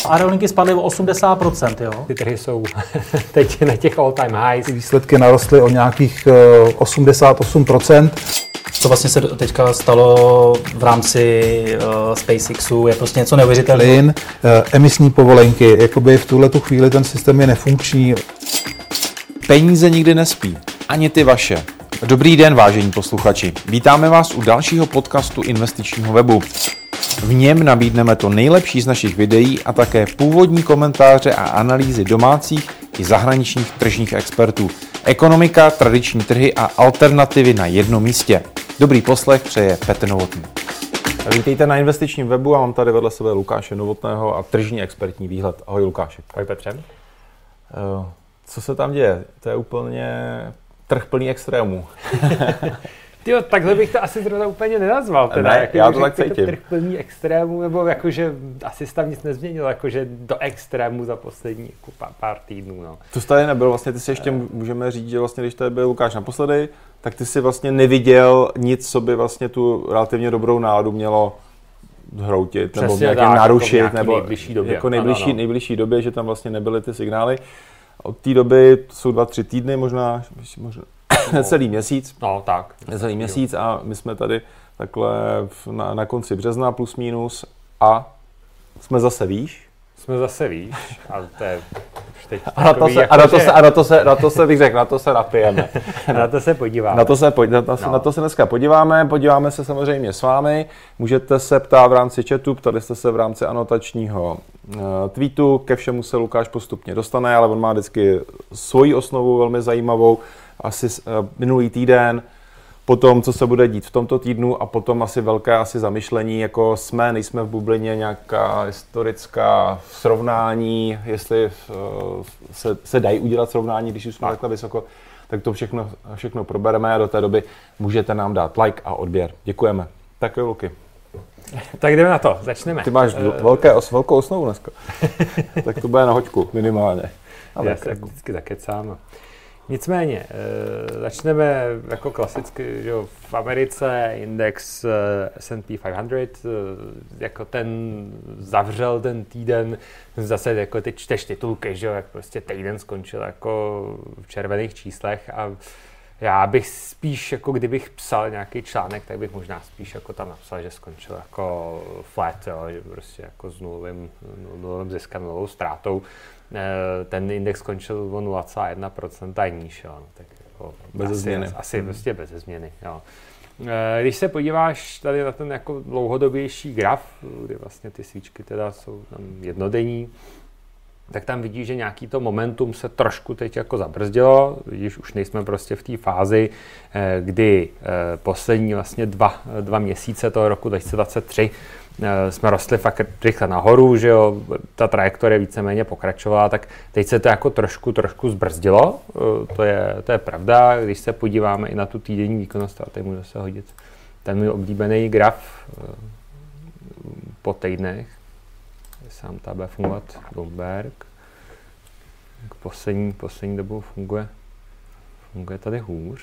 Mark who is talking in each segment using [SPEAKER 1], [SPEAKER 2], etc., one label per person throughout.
[SPEAKER 1] Aerolinky spadly o 80%, jo?
[SPEAKER 2] Ty trhy jsou teď na těch all-time highs.
[SPEAKER 3] Výsledky narostly o nějakých 88%.
[SPEAKER 1] Co vlastně se teďka stalo v rámci SpaceXu, je prostě něco neuvěřitelného.
[SPEAKER 3] Plyn, emisní povolenky, jakoby v tuhletu chvíli ten systém je nefunkční.
[SPEAKER 4] Peníze nikdy nespí, ani ty vaše. Dobrý den, vážení posluchači. Vítáme vás u dalšího podcastu investičního webu. V něm nabídneme to nejlepší z našich videí a také původní komentáře a analýzy domácích i zahraničních tržních expertů. Ekonomika, tradiční trhy a alternativy na jednom místě. Dobrý poslech přeje Petr Novotný. Vítejte na investičním webu a mám tady vedle sebe Lukáše Novotného a tržní expertní výhled. Ahoj Lukáši.
[SPEAKER 2] Ahoj Petře.
[SPEAKER 4] Co se tam děje? To je úplně trh plný extrémů.
[SPEAKER 2] Tyjo, takhle bych to asi zrovna úplně nenazval. Teda,
[SPEAKER 4] ne,
[SPEAKER 2] jako,
[SPEAKER 4] já to tak cítím.
[SPEAKER 2] Trh plný extrémů, nebo jakože asi se tam nic nezměnilo, jakože do extrému za poslední jako pár týdnů. No.
[SPEAKER 4] To tady nebyl, vlastně ty si ještě můžeme říct, že vlastně, když tady byl Lukáš naposledy, tak ty si vlastně neviděl nic, co by vlastně tu relativně dobrou náladu mělo zhroutit, přesně nebo nějaké narušit, jako nebo
[SPEAKER 2] nejbližší době.
[SPEAKER 4] Jako nejbližší době, že tam vlastně nebyly ty signály. Od té doby jsou 2-3 týdny, možná necelý měsíc.
[SPEAKER 2] No, tak.
[SPEAKER 4] Necelý měsíc a my jsme tady takhle na konci března plus minus a jsme zase výš.
[SPEAKER 2] Ale to je už teď
[SPEAKER 4] na to se bych řekl, na to se napijeme.
[SPEAKER 2] Na to se podíváme.
[SPEAKER 4] Na to se dneska podíváme se samozřejmě s vámi. Můžete se ptát v rámci chatu, ptali jste se v rámci anotačního tweetu, ke všemu se Lukáš postupně dostane, ale on má vždycky svoji osnovu velmi zajímavou, asi minulý týden, potom, co se bude dít v tomto týdnu a potom asi velké zamyšlení, jako nejsme v bublině, nějaká historická srovnání, jestli se dají udělat srovnání, když už jsme takhle vysoko, tak to všechno probereme a do té doby můžete nám dát like a odběr. Děkujeme. Tak jo, Luky.
[SPEAKER 2] Tak jdeme na to, začneme.
[SPEAKER 4] Ty máš velkou osnovu dneska. Tak to bude na hoďku minimálně.
[SPEAKER 2] Ale já se vždycky zakecám. Nicméně, začneme jako klasicky, že v Americe index S&P 500, jako ten zavřel ten týden, zase jako ty čteš titulky, že jak prostě týden skončil jako v červených číslech a já bych spíš, jako kdybych psal nějaký článek, tak bych možná spíš jako tam napsal, že skončil jako flat, jo, že prostě jako s nulovým ziskem, nulovou ztrátou. Ten index skončil o 0,1% níž, jo, tak jako asi prostě beze změny. Jo. Když se podíváš tady na ten jako dlouhodobější graf, kdy vlastně ty svíčky teda jsou tam jednodenní, tak tam vidíš, že nějaký to momentum se trošku teď jako zabrzdilo. Vidíš, už nejsme prostě v té fázi, kdy poslední vlastně dva měsíce toho roku 2023 jsme rostli fakt rychle nahoru, že jo, ta trajektorie víceméně pokračovala, tak teď se to jako trošku zbrzdilo, to je pravda, když se podíváme i na tu týdenní výkonnost, a tady může se hodit ten můj oblíbený graf po týdnech, sám ta bude fungovat Bloomberg, poslední dobou funguje tady hůř.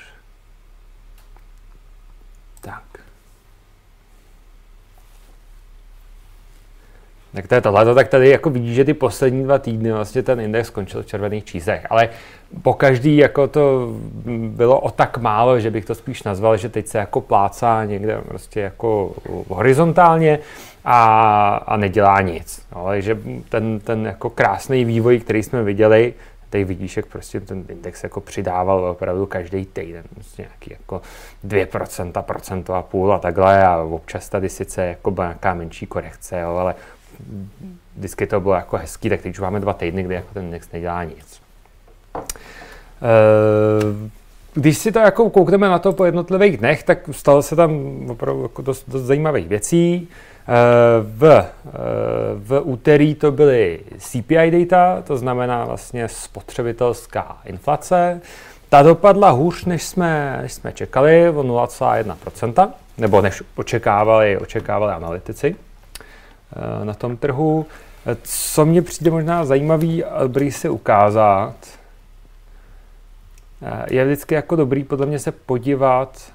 [SPEAKER 2] Tak to je tohle, tak tady jako vidíš, že ty poslední 2 týdny vlastně ten index skončil v červených číslech, ale pokaždý jako to bylo o tak málo, že bych to spíš nazval, že teď se jako plácá někde prostě jako horizontálně a nedělá nic. Ale že ten jako krásný vývoj, který jsme viděli, tady vidíš, jak prostě ten index jako přidával opravdu každý týden, prostě nějaký jako 2%, 1,5% a takhle a občas tady sice jako byla nějaká menší korekce, jo, ale vždycky to bylo jako hezký, tak teď už máme 2 týdny, kdy jako ten index nedělá nic. Když si to jako koukneme na to po jednotlivých dnech, tak stalo se tam opravdu jako dost zajímavých věcí. V úterý to byly CPI data, to znamená vlastně spotřebitelská inflace. Ta dopadla hůř, než jsme čekali, o 0,1%, nebo než očekávali analytici na tom trhu. Co mně přijde možná zajímavý a dobrý si ukázat, je vždycky jako dobrý podle mě se podívat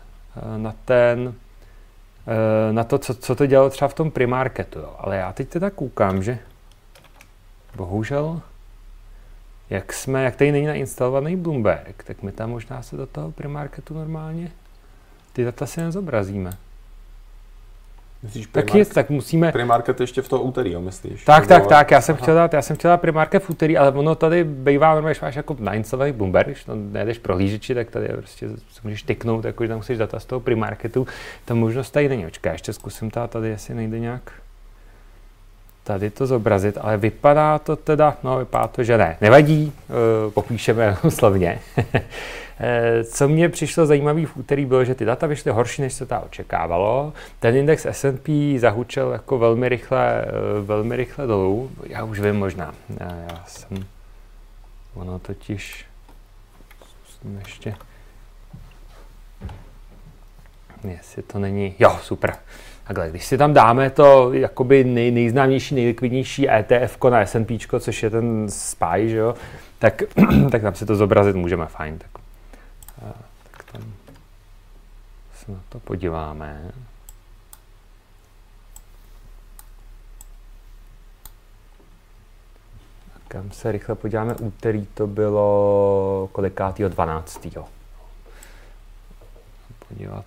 [SPEAKER 2] na to, co to dělalo třeba v tom primarketu. Jo. Ale já teď teda koukám, že bohužel, jak tady není nainstalovaný Bloomberg, tak my tam možná se do toho premarketu normálně ty data si nezobrazíme.
[SPEAKER 4] Myslíš
[SPEAKER 2] tak musíme...
[SPEAKER 4] Premarket ještě v toho úterý, jo, myslíš?
[SPEAKER 2] Tak, já jsem chtěl dát premarket v úterý, ale ono tady bývá normálně, když máš jako nainstalovaný Bloomberg, když nejdeš prohlížeči, tak tady prostě můžeš tyknout, jako že tam musíš data z toho premarketu. Ta možnost tady není. Očkej, ještě zkusím tady, jestli nejde nějak tady to zobrazit, ale vypadá to teda, vypadá to, že ne. Nevadí, popíšeme slavně. Co mě přišlo zajímavé v úterý bylo, že ty data vyšly horší, než se to očekávalo. Ten index S&P zahučel jako velmi rychle dolů. Já už vím možná. Ono totiž ještě, jestli to není, jo, super. Takhle, když si tam dáme to jakoby nejznámější, nejlikvidnější ETF na S&P, což je ten SPY, že jo, tak tam si to zobrazit můžeme, fajn. Tak tam se na to podíváme. Kam se rychle podíváme, úterý to bylo kolikátýho 12. Podívat.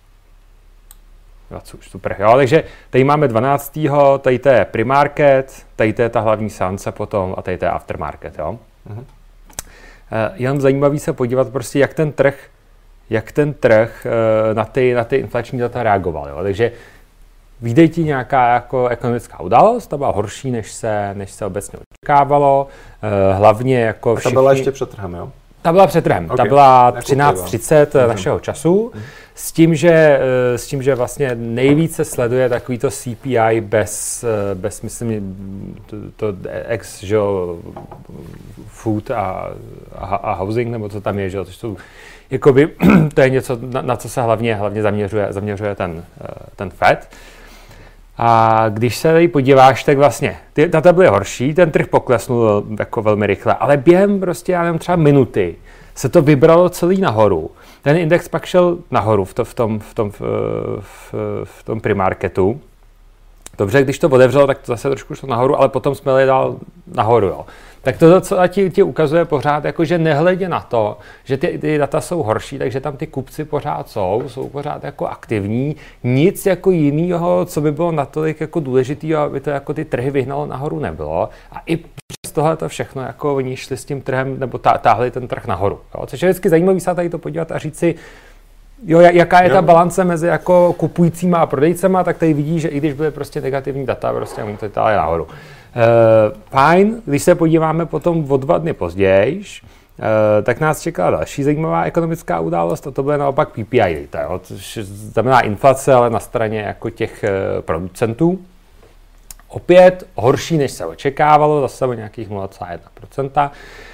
[SPEAKER 2] Super, jo, takže tady máme 12. tady to je premarket, tady to je ta hlavní seance potom a tady to je aftermarket, jo. Mm-hmm. Jen zajímavý se podívat prostě, jak ten trh na ty inflační data reagoval, jo. Takže vyjde ti nějaká jako ekonomická událost, ta byla horší, než se obecně očekávalo, hlavně jako
[SPEAKER 4] všichni... A ta byla ještě před trhem, jo?
[SPEAKER 2] Ta byla před trhem, okay. Ta byla 13:30 našeho času, s tím, že vlastně nejvíce sleduje takovýto CPI bez myslím, to ex, že food a housing, nebo co tam je, že to jsou, jakoby, to je něco, na co se hlavně zaměřuje ten Fed. A když se tady podíváš, tak vlastně ty data byly horší, ten trh poklesnul jako velmi rychle, ale během prostě, já nevím, třeba minuty se to vybralo celý nahoru. Ten index pak šel nahoru v tom premarketu. Dobře, když to otevřelo, tak to zase trošku šlo nahoru, ale potom jsme jeli dál nahoru, jo. Tak to, co ti ukazuje pořád, jako že nehledě na to, že ty data jsou horší, takže tam ty kupci pořád jsou pořád jako aktivní. Nic jako jinýho, co by bylo natolik jako důležitýho, aby to jako ty trhy vyhnalo nahoru, nebylo. A i přes tohle to všechno, jako oni šli s tím trhem, nebo táhli ten trh nahoru. Jo? Což je vždycky zajímavý se tady to podívat a říct si, jo, jaká je ta balance mezi jako kupujícíma a prodejcema, tak tady vidíš, že i když byly prostě negativní data, prostě oni to táhli nahoru. Fajn, když se podíváme potom o 2 dny později, tak nás čekala další zajímavá ekonomická událost a to bude naopak PPI data, jo, což znamená inflace, ale na straně jako těch producentů. Opět horší, než se očekávalo, zase o nějakých 0,1%.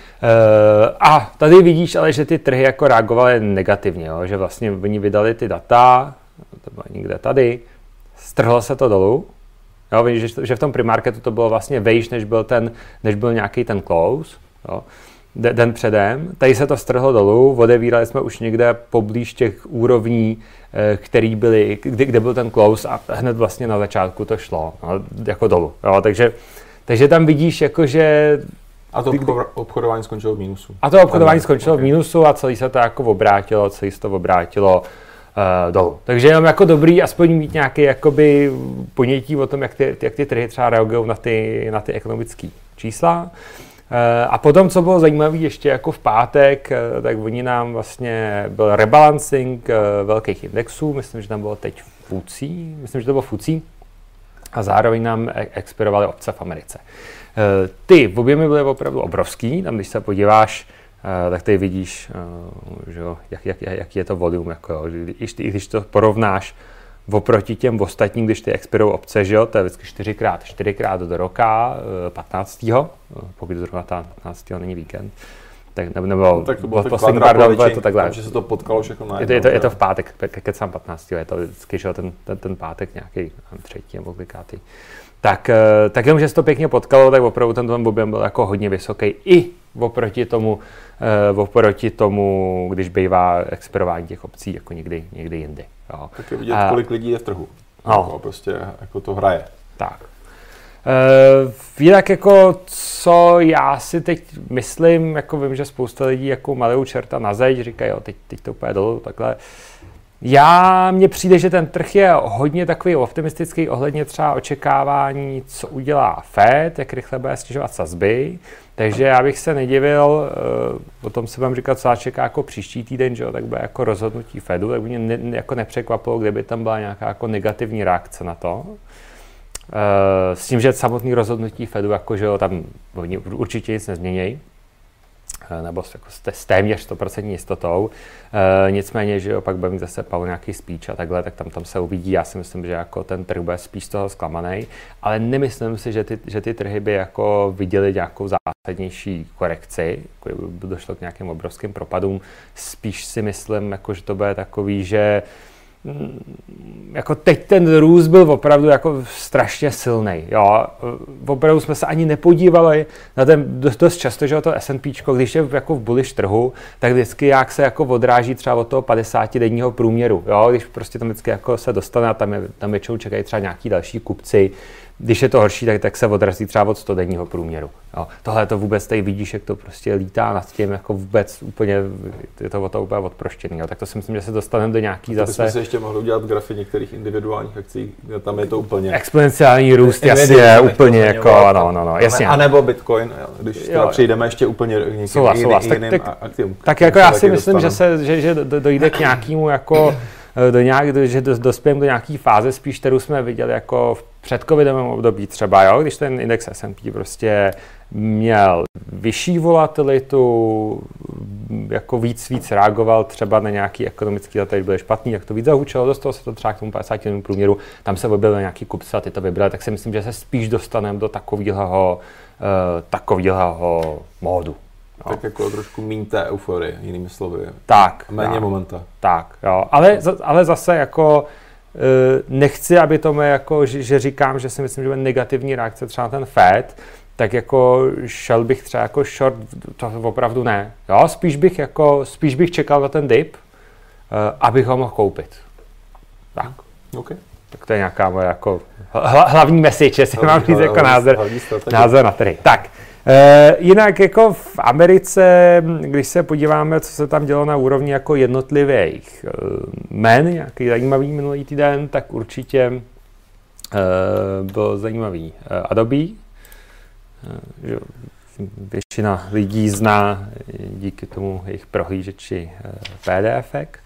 [SPEAKER 2] A tady vidíš ale, že ty trhy jako reagovaly negativně, jo, že vlastně oni vydali ty data, to bylo někde tady, strhlo se to dolů. Jo, vidíš, že v tom premarketu to bylo vlastně vejš, než byl nějaký ten close, jo, den předem. Tady se to strhlo dolů, odevírali jsme už někde poblíž těch úrovní, který byly, kde byl ten close a hned vlastně na začátku to šlo, no, jako dolů. Jo, takže tam vidíš, jakože...
[SPEAKER 4] A to obchodování skončilo v mínusu.
[SPEAKER 2] A to obchodování skončilo v mínusu a celý se to jako obrátilo, dolů. Takže jenom jako dobrý aspoň mít nějaké jakoby ponětí o tom, jak ty trhy třeba reagují na ty ekonomické čísla. A potom, co bylo zajímavé ještě jako v pátek, tak oni nám vlastně byl rebalancing velkých indexů, myslím, že tam bylo teď FTSE, a zároveň nám expirovaly opce v Americe. Ty objemy byly opravdu obrovský, tam když se podíváš, tak tady vidíš, že jo, jak je to volume, jako jo, když to porovnáš oproti těm ostatním, když ty expirou opce, že jo, to je vždycky 4x do roka, 15. Pokud zrovna 15. není víkend, tak nebo
[SPEAKER 4] tak to bylo
[SPEAKER 2] poslední pár dál, to takhle.
[SPEAKER 4] Takže se to potkalo všechno na
[SPEAKER 2] Je to v pátek, kecám 15. Je to vždycky, že ten pátek nějaký 3. nebo klikátý. Tak jenom, že se to pěkně potkalo, tak opravdu ten objem byl jako hodně vysoký i oproti tomu, když bývá expirování těch opcí jako někdy jindy. Jo.
[SPEAKER 4] Tak je vidět, kolik lidí je v trhu. Jako prostě jako to hraje.
[SPEAKER 2] Tak. Jinak jako, co já si teď myslím, jako vím, že spousta lidí jako malou čerta na zeď, říkají, jo, teď to úplně dolů, takhle. Mně přijde, že ten trh je hodně takový optimistický ohledně třeba očekávání, co udělá Fed, jak rychle bude snižovat sazby. Takže já bych se nedivil, o tom se vám říkat, co čeká jako příští týden, že jo, tak bude jako rozhodnutí Fedu, tak by mě jako nepřekvapilo, kdyby tam byla nějaká jako negativní reakce na to. S tím, že samotný rozhodnutí Fedu, jako, že jo, tam oni určitě nic nezměnějí, nebo jako s téměř 100% jistotou. Nicméně, že jo, pak bude mít zase Powell nějaký speech a takhle, tak tam se uvidí. Já si myslím, že jako ten trh bude spíš z toho zklamaný, ale nemyslím si, že ty trhy by jako viděly nějakou zásadnější korekci, jako by došlo k nějakým obrovským propadům. Spíš si myslím, jako, že to bude takový, že jako teď ten růst byl opravdu jako strašně silný. Jo. Opravdu jsme se ani nepodívali na ten dost často, že to S&Pčko, když je jako v bullish trhu, tak vždycky jak se jako odráží třeba od toho 50-denního průměru. Jo. Když prostě tam vždycky jako se dostane a tam většinou čekají třeba nějaký další kupci. Když je to horší, tak se odrazí třeba od 100denního průměru. Jo. Tohle to vůbec tady vidíš, jak to prostě lítá nad tím, jako vůbec úplně, je to úplně odproštěný. Jo. Tak to si myslím, že se dostaneme do nějaký zase...
[SPEAKER 4] bychom si ještě mohli udělat grafy některých individuálních akcí, tam je to úplně...
[SPEAKER 2] Exponenciální růst, jasně, úplně jako, no, jasně.
[SPEAKER 4] A nebo Bitcoin, když teda přijdeme ještě úplně někým jiným aktivům.
[SPEAKER 2] Tak jako já si myslím, že dojde k nějakému jako... že dospějeme do nějaké fáze, spíš kterou jsme viděli jako v předcovidovém období třeba, jo? Když ten index S&P prostě měl vyšší volatilitu, jako víc reagoval třeba na nějaký ekonomický data, když byly špatný, jak to víc zahučilo, dostalo se to třeba k tomu 50dennímu průměru, tam se objevily nějaký kupce a ty to vybrali, tak si myslím, že se spíš dostaneme do takového módu.
[SPEAKER 4] No. Tak jako trošku míň té euforie, jinými slovy.
[SPEAKER 2] Tak.
[SPEAKER 4] Méně momenta.
[SPEAKER 2] Tak, jo. Ale zase jako nechci, aby to jako, že říkám, že si myslím, že bude negativní reakce třeba na ten Fed, tak jako šel bych třeba jako short, to opravdu ne. Jo, spíš bych čekal na ten dip, abych ho mohl koupit. Tak.
[SPEAKER 4] Okay.
[SPEAKER 2] Tak to je nějaká moje jako hlavní message, jestli mám říct jako názor na trhy. Tak. Jinak jako v Americe, když se podíváme, co se tam dělo na úrovni jako jednotlivých jmen, nějaký zajímavý minulý týden, tak určitě byl zajímavý Adobe. Většina lidí zná díky tomu jejich prohlížeči PDFek.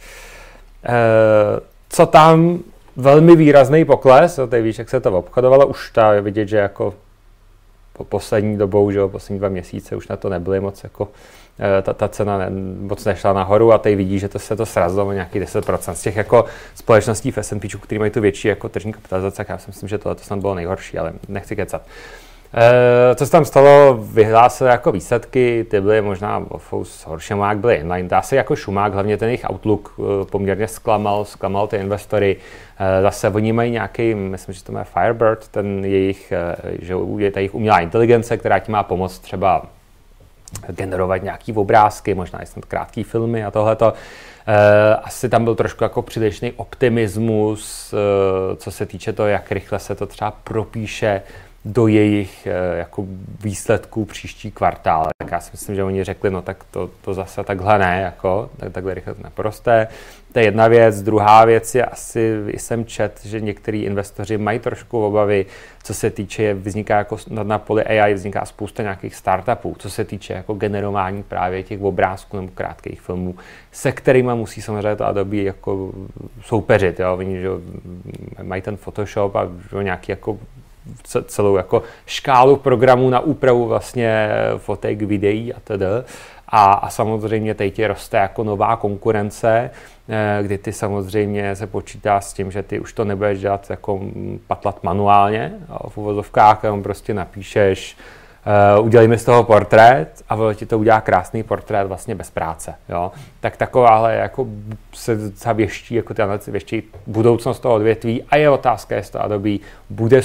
[SPEAKER 2] Co tam velmi výrazný pokles, tady víš, jak se to obchodovalo, už ta je vidět, že jako poslední dobou, že poslední 2 měsíce už na to nebyly moc jako ta cena moc nešla nahoru a tady vidí, že se to srazilo nějaký 10% z těch jako společností v S&P, který mají tu větší jako tržní kapitalizace, já si myslím, že tohle snad bylo nejhorší, ale nechci kecat. Co se tam stalo, vyhlásili jako výsledky, ty byly možná horší, jak byly inline, to asi jako šumák, hlavně ten jejich outlook poměrně zklamal ty investory. Zase oni mají nějaký, myslím, že to má Firebird, ten jejich, že je ta jejich umělá inteligence, která ti má pomoct třeba generovat nějaký obrázky, možná i snad krátký filmy a tohleto. Asi tam byl trošku jako přílišný optimismus, co se týče toho, jak rychle se to třeba propíše do jejich jako výsledků příští kvartál. Tak já si myslím, že oni řekli, no tak to zase takhle ne, jako, takhle rychle to neporoste. To je jedna věc. Druhá věc je asi, jsem čet, že některý investoři mají trošku obavy, co se týče, vzniká jako na poli AI, vzniká spousta nějakých startupů, co se týče jako generování právě těch obrázků nebo krátkých filmů, se kterými musí samozřejmě to Adobe jako soupeřit. Jo? Oni že mají ten Photoshop a že nějaký jako celou jako škálu programů na úpravu vlastně fotek, videí a tedy. A samozřejmě teď roste jako nová konkurence, kdy ty samozřejmě se počítá s tím, že ty už to nebudeš dělat jako patlat manuálně v uvozovkách, jenom prostě napíšeš, udělej mi z toho portrét a ti to udělá krásný portrét vlastně bez práce. Jo? Tak takováhle jako se věští, jako tyhle věští budoucnost toho odvětví a je otázka, jestli to Adobe bude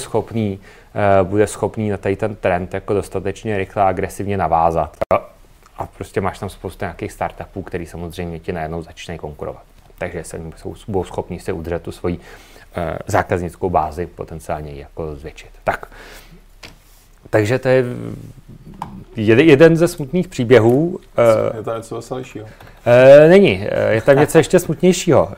[SPEAKER 2] schopný na tady ten trend jako dostatečně rychle a agresivně navázat. Jo? A prostě máš tam spoustu nějakých startupů, který samozřejmě ti najednou začínají konkurovat. Takže budou schopni si udržet tu svoji zákaznickou bázi, potenciálně ji jako zvětšit. Takže to je jeden ze smutných příběhů.
[SPEAKER 4] Je to něco veselějšího?
[SPEAKER 2] Není, je tam něco ještě smutnějšího.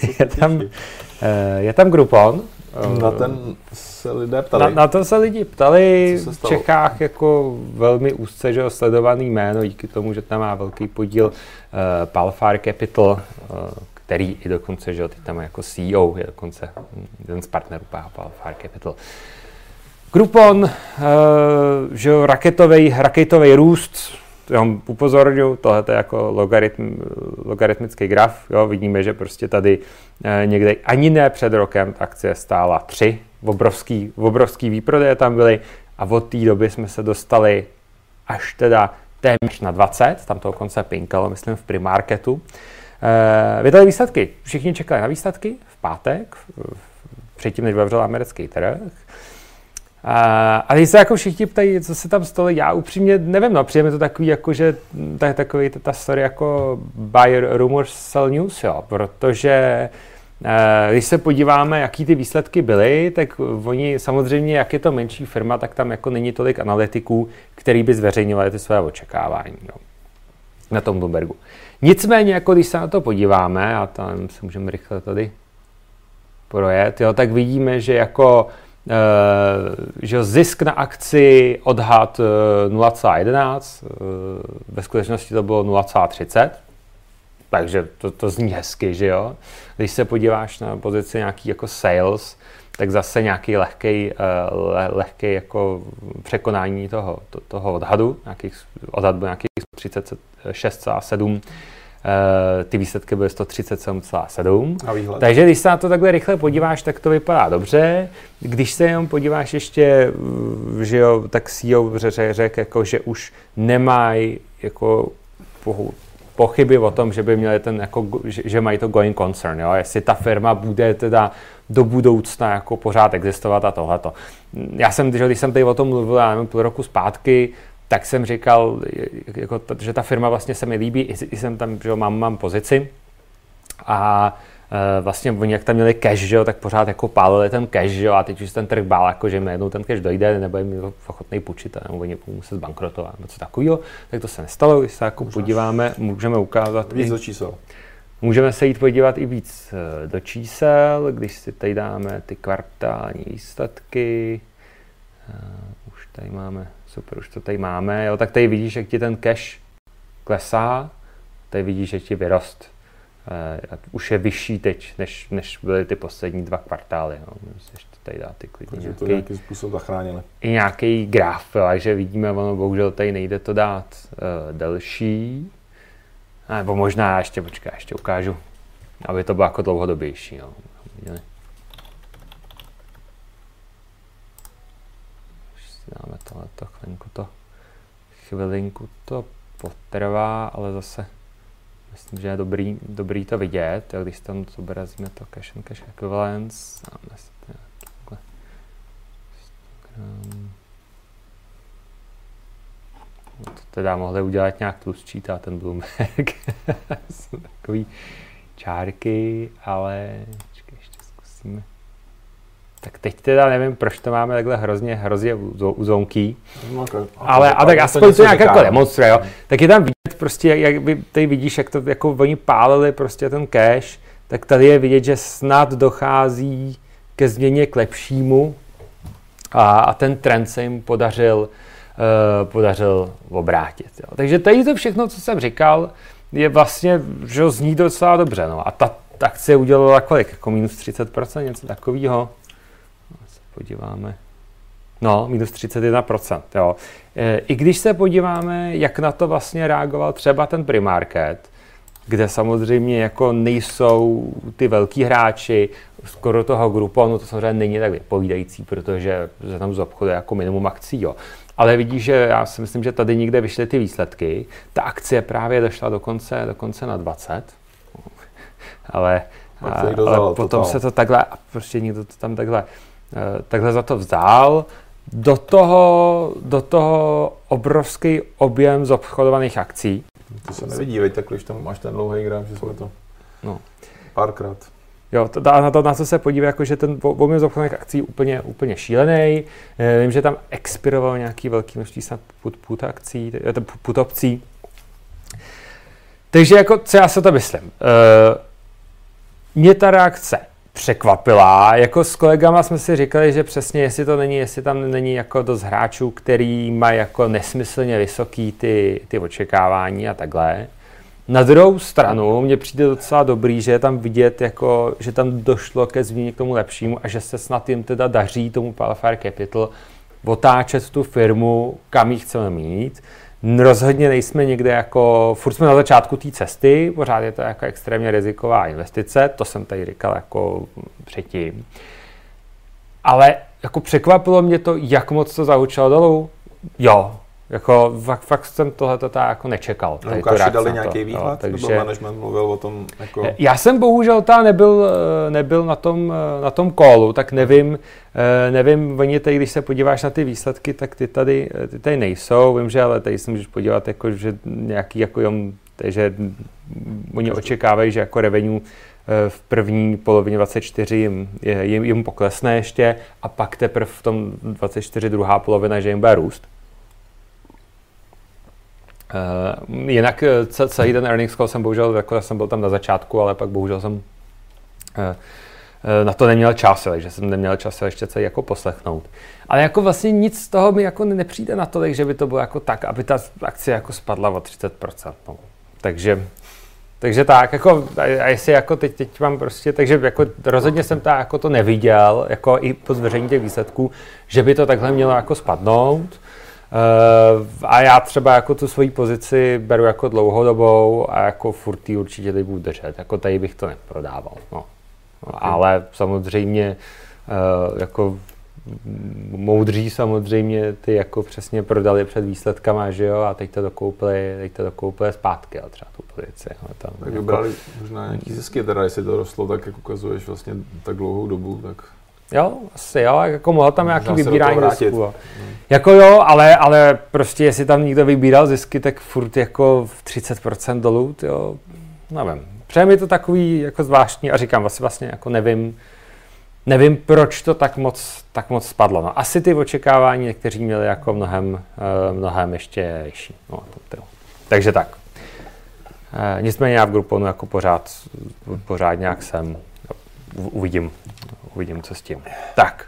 [SPEAKER 2] Je tam Groupon.
[SPEAKER 4] Na ten se lidé ptali.
[SPEAKER 2] Na to se lidi ptali v Čechách jako velmi úzce, že sledovaný jméno, díky tomu, že tam má velký podíl Palfar Capital, který i dokonce, že teď tam jako CEO, je dokonce jeden z partnerů Palfar Capital. Groupon, že raketový růst, já upozorňuji, tohle je jako logaritmický graf, jo, vidíme, že prostě tady někde ani ne před rokem akcie stála 3, obrovský výprodeje tam byly a od té doby jsme se dostali až teda téměř na 20, tam to dokonce pinkalo, myslím v Primarketu. Vydali výsledky, všichni čekali na výsledky v pátek, předtím, než zavřel americký trh. A když se jako všichni ptají, co se tam stalo, já upřímně nevím, no, přijde mi to takový, jako, že takový ta story jako buy rumors, sell news, jo, protože když se podíváme, jaký ty výsledky byly, tak oni samozřejmě, jak je to menší firma, tak tam jako není tolik analytiků, který by zveřejňovali ty své očekávání, jo, na tom Bloombergu. Nicméně, jako když se na to podíváme, a tam se můžeme rychle tady projet, jo, tak vidíme, že jako že zisk na akci odhad 0,11, ve skutečnosti to bylo 0,30, takže to zní hezky, že jo. Když se podíváš na pozici nějaký jako sales, tak zase nějaký lehký jako překonání toho odhadu, odhad byl nějakých 36,7, ty výsledky byly 137,7. Takže když se na to takhle rychle podíváš, tak to vypadá dobře. Když se jenom podíváš ještě, že jo, tak CEO řekl, jako, že už nemají jako pochyby o tom, že by měli ten, jako, že mají to going concern, jo? Jestli ta firma bude teda do budoucna jako pořád existovat a tohleto. Já jsem, když jsem tady o tom mluvil, já nevím, půl roku zpátky, tak jsem říkal, jako, že ta firma vlastně se mi líbí, i jsem tam, že mám pozici a vlastně oni jak tam měli cash, že jo, tak pořád jako pálili ten cash, že jo, a teď už ten trh bál, jako, že jednou ten cash dojde, nebo jim ochotný půjčit, nebo oni muset zbankrotovat, nebo co takového, tak to se nestalo, když se jako podíváme, můžeme ukázat
[SPEAKER 4] víc do čísel.
[SPEAKER 2] Můžeme se jít podívat i víc do čísel, když si tady dáme ty kvartální výsledky, už tady máme. Super, už to tady máme, jo, tak tady vidíš, jak ti ten cash klesá, tady vidíš, že ti vyrost. Už je vyšší teď, než byly ty poslední 2 kvartály. Jo. Ještě tady dá ty klidně
[SPEAKER 4] takže to nějakým způsobem zachránili. I
[SPEAKER 2] nějaký graf, jo, takže vidíme, ono bohužel tady nejde to dát delší. Nebo možná ještě ukážu, aby to bylo jako dlouhodobější. Jo. Dáme tohleto, chvilinku to potrvá, ale zase myslím, že je dobrý to vidět, když tam zobrazíme to cash and cash equivalence, dáme si to nějaký to teda mohli udělat nějak tlustší, ten Bloomberg. Jsou takový čárky, ale ještě zkusíme. Tak teď teda nevím, proč to máme takhle hrozně uzounký, ale a tak aspoň to nějak jako demonstruje, jo. Tak je tam vidět prostě, jak tady vidíš, jak to jako oni pálili prostě ten cash, tak tady je vidět, že snad dochází ke změně k lepšímu a ten trend se jim podařil obrátit. Jo. Takže tady to všechno, co jsem říkal, je vlastně, že zní docela dobře, no. A ta akcie udělala kolik? Jako minus 30%, něco takového. Podíváme. No, minus 31%. Jo. I když se podíváme, jak na to vlastně reagoval třeba ten Primarket, kde samozřejmě jako nejsou ty velký hráči, skoro toho Grouponu, to samozřejmě není tak vypovídající, protože se tam zobchoduje jako minimum akcí. Jo. Ale vidíš, že já si myslím, že tady někde vyšly ty výsledky. Ta akcie právě došla dokonce na 20. Ale potom se to takhle, prostě někdo to tam takhle za to vzal. Do toho obrovský objem zobchodovaných akcí.
[SPEAKER 4] To se nevidí, veď, tak když tam máš ten dlouhý graf, že jsme to párkrát.
[SPEAKER 2] Jo, na to se podívá, jako, že ten objem z obchodních akcí je úplně šílený. Vím, že tam expirovalo nějaký velký množství snad put opcí. Takže jako, co já se to myslím? Mě ta reakce překvapila. Jako s kolegama jsme si říkali, že přesně jestli tam není jako dost hráčů, který mají jako nesmyslně vysoký ty očekávání a takhle. Na druhou stranu mně přijde docela dobrý, že je tam vidět, jako, že tam došlo ke změně k tomu lepšímu a že se snad jim teda daří tomu Palfire Capital otáčet tu firmu, kam ji chceme mít. Rozhodně nejsme někde jako, furt jsme na začátku té cesty, pořád je to jako extrémně riziková investice, to jsem tady říkal jako předtím. Ale jako překvapilo mě to, jak moc to zahučilo dolů. Jo, jako fakt jsem tohleto jako nečekal.
[SPEAKER 4] Lukáši dali nějaký výhled? Takže management mluvil o tom jako...
[SPEAKER 2] Já jsem bohužel nebyl na tom callu, tak nevím, oni tady, když se podíváš na ty výsledky, tak ty tady nejsou. Vím, že ale tady se můžeš podívat, jako, že nějaký, jako že oni očekávají, že jako revenue v první polovině 24 jim poklesne ještě a pak teprve v tom 24 druhá polovina, že jim bude růst. Jinak celý ten earnings call jsem bohužel, jako jsem byl tam na začátku, ale pak bohužel jsem na to neměl čas, takže jsem neměl čas ještě celý jako poslechnout. Ale jako vlastně nic z toho mi jako nepřijde na to, že by to bylo jako tak, aby ta akcie jako spadla o 30%. No. Takže tak, jako, a jestli jako teď mám prostě, takže jako rozhodně jsem jako to neviděl, jako i po zveřejnění těch výsledků, že by to takhle mělo jako spadnout. A já třeba jako tu svoji pozici beru jako dlouhodobou a jako furt ji určitě tady budu držet, jako tady bych to neprodával, no. Ale samozřejmě jako moudří samozřejmě ty jako přesně prodali před výsledkama, že jo, a teď to dokoupili zpátky, ale třeba tu pozici.
[SPEAKER 4] Tak vybrali možná nějaký zisky, teda jestli to rostlo, tak jak ukazuješ vlastně tak dlouhou dobu, tak...
[SPEAKER 2] Jo, asi jo, jako mohlo tam nějaký vybírání zisků. Jako jo, ale prostě jestli tam někdo vybíral zisky, tak furt jako v 30% dolů, jo, nevím. Přeje mi to takový jako zvláštní a říkám vlastně jako nevím, proč to tak moc spadlo. No, asi ty očekávání někteří měli jako mnohem ještě vyšší. No, takže tak. Nicméně já v Grouponu jako pořád nějak jsem. Uvidím, co s tím. Tak,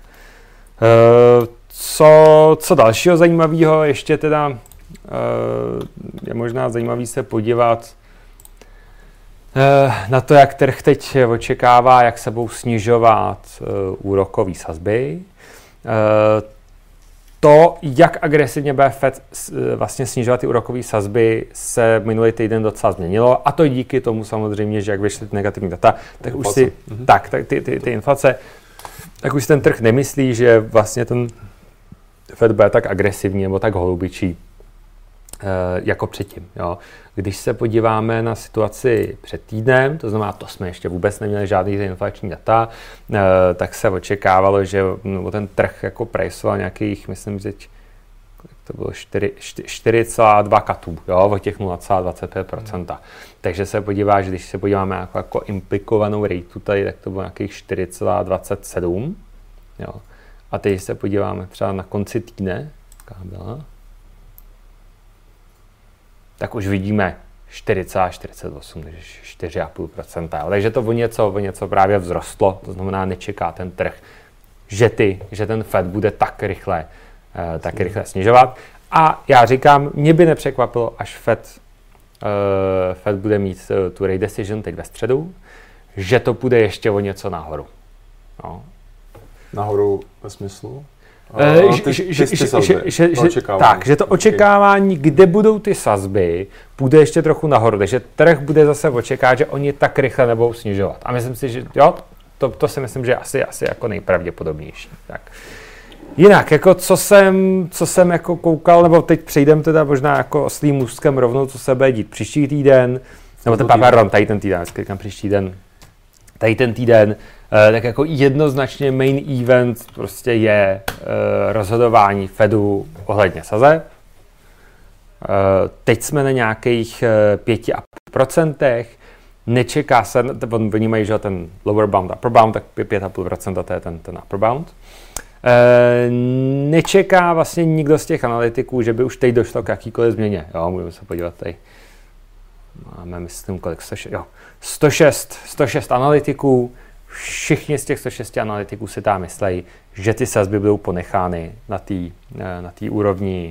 [SPEAKER 2] co dalšího zajímavého, ještě teda je možná zajímavý se podívat na to, jak trh teď očekává, jak se budou snižovat úrokové sazby. To, jak agresivně bude Fed vlastně snižovat ty úrokové sazby, se minulý týden docela změnilo a to díky tomu samozřejmě, že jak vyšly ty negativní data, tak už si ty inflace, tak už si ten trh nemyslí, že vlastně ten Fed bude tak agresivní nebo tak holubičí jako předtím. Jo. Když se podíváme na situaci před týdnem, to znamená, to jsme ještě vůbec neměli žádný inflační data, tak se očekávalo, že ten trh jako priceoval nějakých, myslím, že to bylo 4,2 katů, jo, o těch 0,25%. Takže se podíváš, když se podíváme jako implikovanou rateu tady, tak to bylo nějakých 4,27. Jo. A teď se podíváme třeba na konci týdne, jaká byla, tak už vidíme 4,48, takže 4,5%. Takže to o něco právě vzrostlo, to znamená, nečeká ten trh, že ten Fed bude tak rychle snižovat. A já říkám, mě by nepřekvapilo, až Fed bude mít tu rate decision teď ve středu, že to půjde ještě o něco nahoru. No.
[SPEAKER 4] Nahoru ve smyslu?
[SPEAKER 2] Že to očekávání, kde budou ty sazby, půjde ještě trochu nahoru, takže trh bude zase očekávat, že oni tak rychle nebudou snižovat. A myslím si, že jo, to si myslím, že je asi jako nejpravděpodobnější. Tak. Jinak, jako co jsem jako koukal, nebo teď přejdem teda možná jako oslým můstkem rovnou, co se bude dít příští týden, nebo tady ten týden, tady ten týden, tak jako jednoznačně main event prostě je rozhodování Fedu ohledně sazeb. Teď jsme na nějakých 5,5%. nečeká se, oni mají, že ten lower bound, upper bound, tak 5,5%, to je ten upper bound. Nečeká vlastně nikdo z těch analytiků, že by už teď došlo k jakýkoliv změně. Jo, můžeme se podívat tady. Máme, myslím, kolik? 106 analytiků. Všichni z těch 106 analytiků si tam myslejí, že ty sazby budou ponechány na té úrovni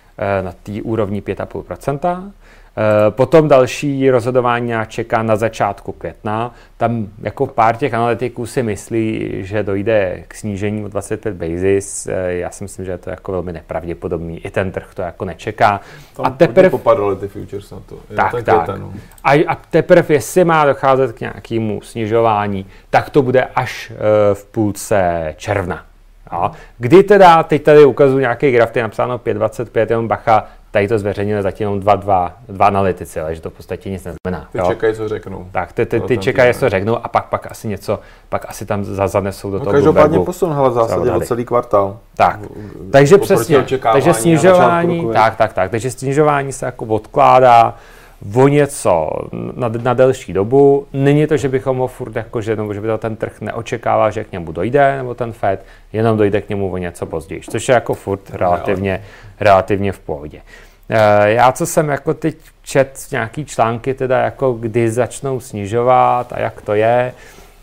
[SPEAKER 2] 5,5%. Potom další rozhodování čeká na začátku května. Tam jako pár těch analytiků si myslí, že dojde k snížení o 25 basis. Já si myslím, že je to jako velmi nepravděpodobný. I ten trh to jako nečeká.
[SPEAKER 4] Tam
[SPEAKER 2] a teprve
[SPEAKER 4] popadaly ty futures na to.
[SPEAKER 2] Tak. A teprve, jestli má docházet k nějakému snižování, tak to bude až v půlce června. Jo. Kdy teda, teď tady ukazuju nějaký graf, je napsáno 5,25, jenom bacha, tady to zveřejnili zatím jenom dva analytici, ale že to v podstatě nic neznamená.
[SPEAKER 4] Ty čekají, co řeknou.
[SPEAKER 2] Tak, ty čekají, co řeknou a pak asi něco, pak asi tam zanesou do toho
[SPEAKER 4] každopádně
[SPEAKER 2] Bloombergu.
[SPEAKER 4] posun, hele, v zásadě o celý kvartál.
[SPEAKER 2] Tak, takže přesně, takže snižování, takže snižování se jako odkládá o něco na delší dobu. Není to, že bychom ho furt jako, že by to ten trh neočekával, že k němu dojde, nebo ten Fed, jenom dojde k němu o něco později, což je jako furt relativně v pohodě. Já, co jsem jako teď čet nějaký články, teda jako kdy začnou snižovat a jak to je,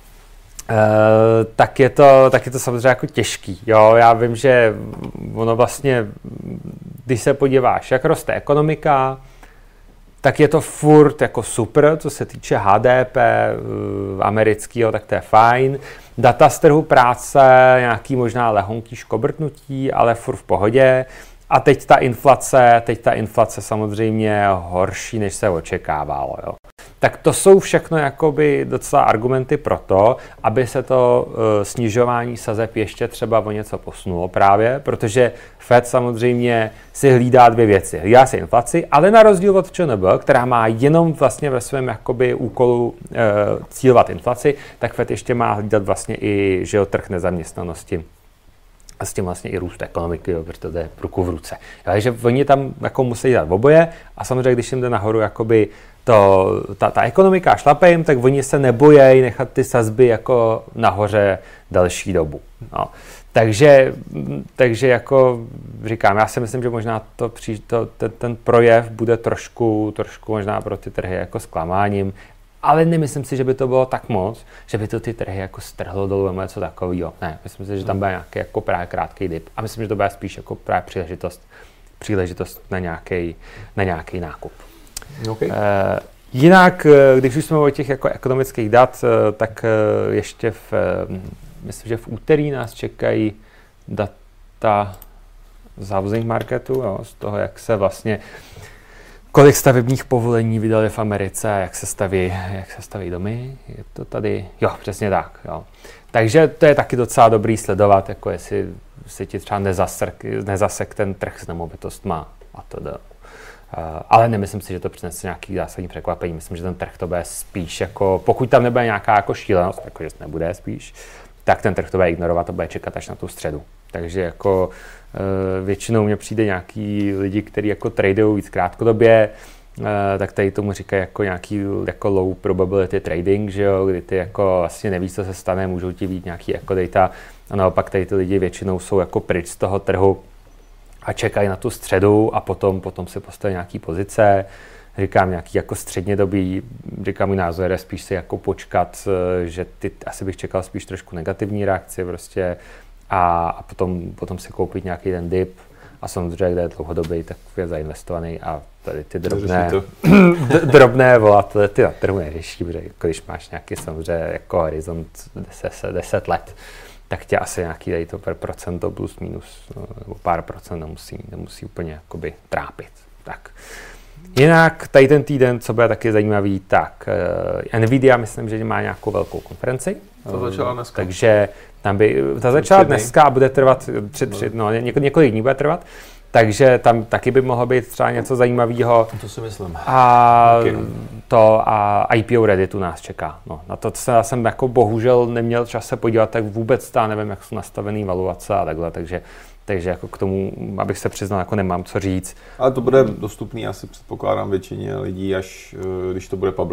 [SPEAKER 2] tak je to samozřejmě jako těžký. Jo? Já vím, že ono vlastně, když se podíváš, jak roste ekonomika, tak je to furt jako super, co se týče HDP amerického, tak to je fajn. Data z trhu práce, nějaký možná lehonký škobrtnutí, ale furt v pohodě. A teď ta inflace samozřejmě horší, než se očekávalo. Jo. Tak to jsou všechno jakoby docela argumenty pro to, aby se to snižování sazeb ještě třeba o něco posunulo právě, protože Fed samozřejmě si hlídá dvě věci. Hlídá si inflaci, ale na rozdíl od ČNB, která má jenom vlastně ve svém jakoby úkolu cílovat inflaci, tak Fed ještě má hlídat vlastně i trh nezaměstnanosti. A s tím vlastně i růst ekonomiky, jo, protože to jde ruku v ruce. Takže oni tam jako musí dělat oboje a samozřejmě, když jim jde nahoru jakoby ta ekonomika šlape jim, tak oni se nebojí nechat ty sazby jako nahoře další dobu. No. Takže jako říkám, já si myslím, že možná ten projev bude trošku možná pro ty trhy jako zklamáním, ale nemyslím si, že by to bylo tak moc, že by to ty trhy jako strhlo dolů nebo něco takového. Ne, myslím si, že tam bude nějaký jako právě krátký dip a myslím, že to bude spíš jako právě příležitost na nějaký nákup.
[SPEAKER 4] Okay.
[SPEAKER 2] Jinak, když už jsme o těch jako ekonomických dat, tak ještě myslím, že v úterý nás čekají data z housing marketu, jo, z toho, jak se vlastně kolik stavebních povolení vydali v Americe, jak se staví domy, je to tady, jo, přesně tak, jo. Takže to je taky docela dobrý sledovat, jako jestli se ti třeba nezasek ten trh s nemovitostma a to jde. Ale nemyslím si, že to přinese nějaký zásadní překvapení. Myslím, že ten trh to bude spíš jako, pokud tam nebude nějaká jako šílenost, jakože nebude spíš, tak ten trh to bude ignorovat a bude čekat až na tu středu. Takže jako většinou mně přijde nějaký lidi, kteří jako tradují víc krátkodobě, tak tady tomu říkají jako nějaký jako low probability trading, že jo, kdy ty jako vlastně nevíš, co se stane, můžou ti být nějaký jako data a naopak tady ty lidi většinou jsou jako pryč z toho trhu a čekají na tu středu a potom si postaví nějaký pozice. Říkám nějaký jako střednědobý, říkám můj názor je spíš si jako počkat, že asi bych čekal spíš trošku negativní reakci prostě a potom si koupit nějaký ten dip a samozřejmě, kde je dlouhodobý, tak je zainvestovaný a tady ty drobné volatility na trhu neřeší, protože když máš nějaký samozřejmě jako horizont 10 let, tak tě asi nějaký tady to procento plus minus nebo pár procent nemusí úplně jakoby trápit. Tak. Jinak tady ten týden, co bude taky zajímavý, tak Nvidia myslím, že má nějakou velkou konferenci.
[SPEAKER 4] To začala dneska.
[SPEAKER 2] Takže tam ta začala dneska a bude trvat několik dní bude trvat. Takže tam taky by mohlo být třeba něco zajímavého.
[SPEAKER 4] To si myslím.
[SPEAKER 2] A IPO Redditu nás čeká. No, na to jsem jako bohužel neměl čas se podívat, tak vůbec nevím, jak jsou nastavený valuace a takhle, takže jako k tomu, abych se přiznal, jako nemám co říct.
[SPEAKER 4] Ale to bude dostupný, asi předpokládám většině lidí, až když to bude public.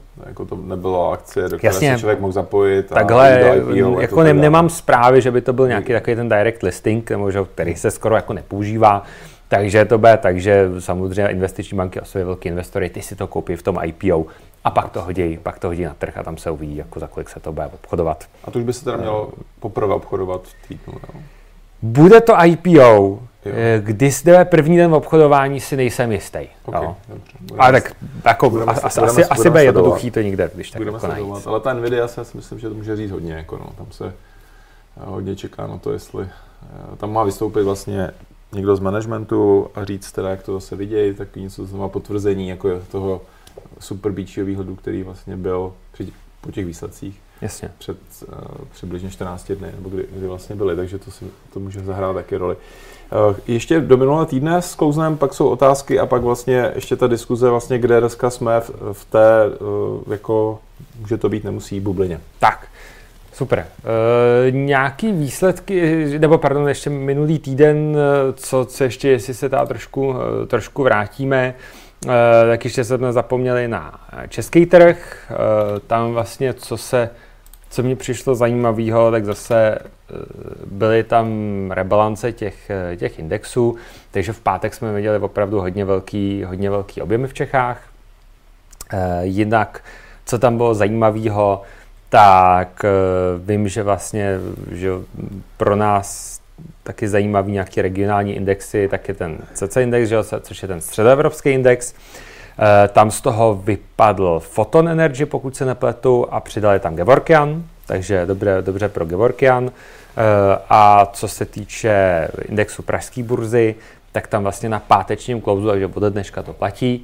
[SPEAKER 4] Jako to nebyla akcie, do které
[SPEAKER 2] Jasně,
[SPEAKER 4] se člověk mohl zapojit.
[SPEAKER 2] Takhle, jako nemám zprávy, že by to byl nějaký takový ten direct listing, nebo že, který se skoro jako nepoužívá. Takže to bude tak, že samozřejmě investiční banky a své velké investory, ty si to koupí v tom IPO a pak to hodí na trh a tam se uvidí, jako za kolik se to bude obchodovat.
[SPEAKER 4] A to už by se teda mělo poprvé obchodovat v týdnu, jo?
[SPEAKER 2] Bude to IPO, kdy zde první den obchodování si nejsem jistý.
[SPEAKER 4] Okay,
[SPEAKER 2] ale tak jako asi bude jednoduchý to někde, když tak jako najít.
[SPEAKER 4] Ale ta Nvidia si myslím, že to může říct hodně. Jako no. Tam se hodně čeká na to, jestli tam má vystoupit vlastně někdo z managementu a říct teda, jak to zase vidějí, tak něco znamená potvrzení jako toho super beachyho výhledu, který vlastně byl po těch výsledcích.
[SPEAKER 2] Jasně.
[SPEAKER 4] Před přibližně 14 dny, nebo kdy vlastně byly, takže to může zahrát taky roli. Ještě do minulého týdne sklouznem, pak jsou otázky a pak vlastně ještě ta diskuze, vlastně, kde dneska jsme v té, jako může to být, nemusí bublině.
[SPEAKER 2] Tak, super. Nějaký výsledky, nebo pardon, ještě minulý týden, co co jestli se tam trošku vrátíme, tak ještě jsme zapomněli na český trh. Tam vlastně, co mě přišlo zajímavého, tak zase byly tam rebalance těch indexů, takže v pátek jsme viděli opravdu hodně velký objemy v Čechách. Jinak, co tam bylo zajímavého, tak vím, že vlastně že pro nás taky zajímavý nějaký regionální indexy, tak je ten CC index, že, což je ten středoevropský index. Tam z toho vypadl Photon Energy, pokud se nepletu, a přidali tam Gevorkian, takže dobře pro Gevorkian. A co se týče indexu pražské burzy, tak tam vlastně na pátečním close, takže od dneška to platí,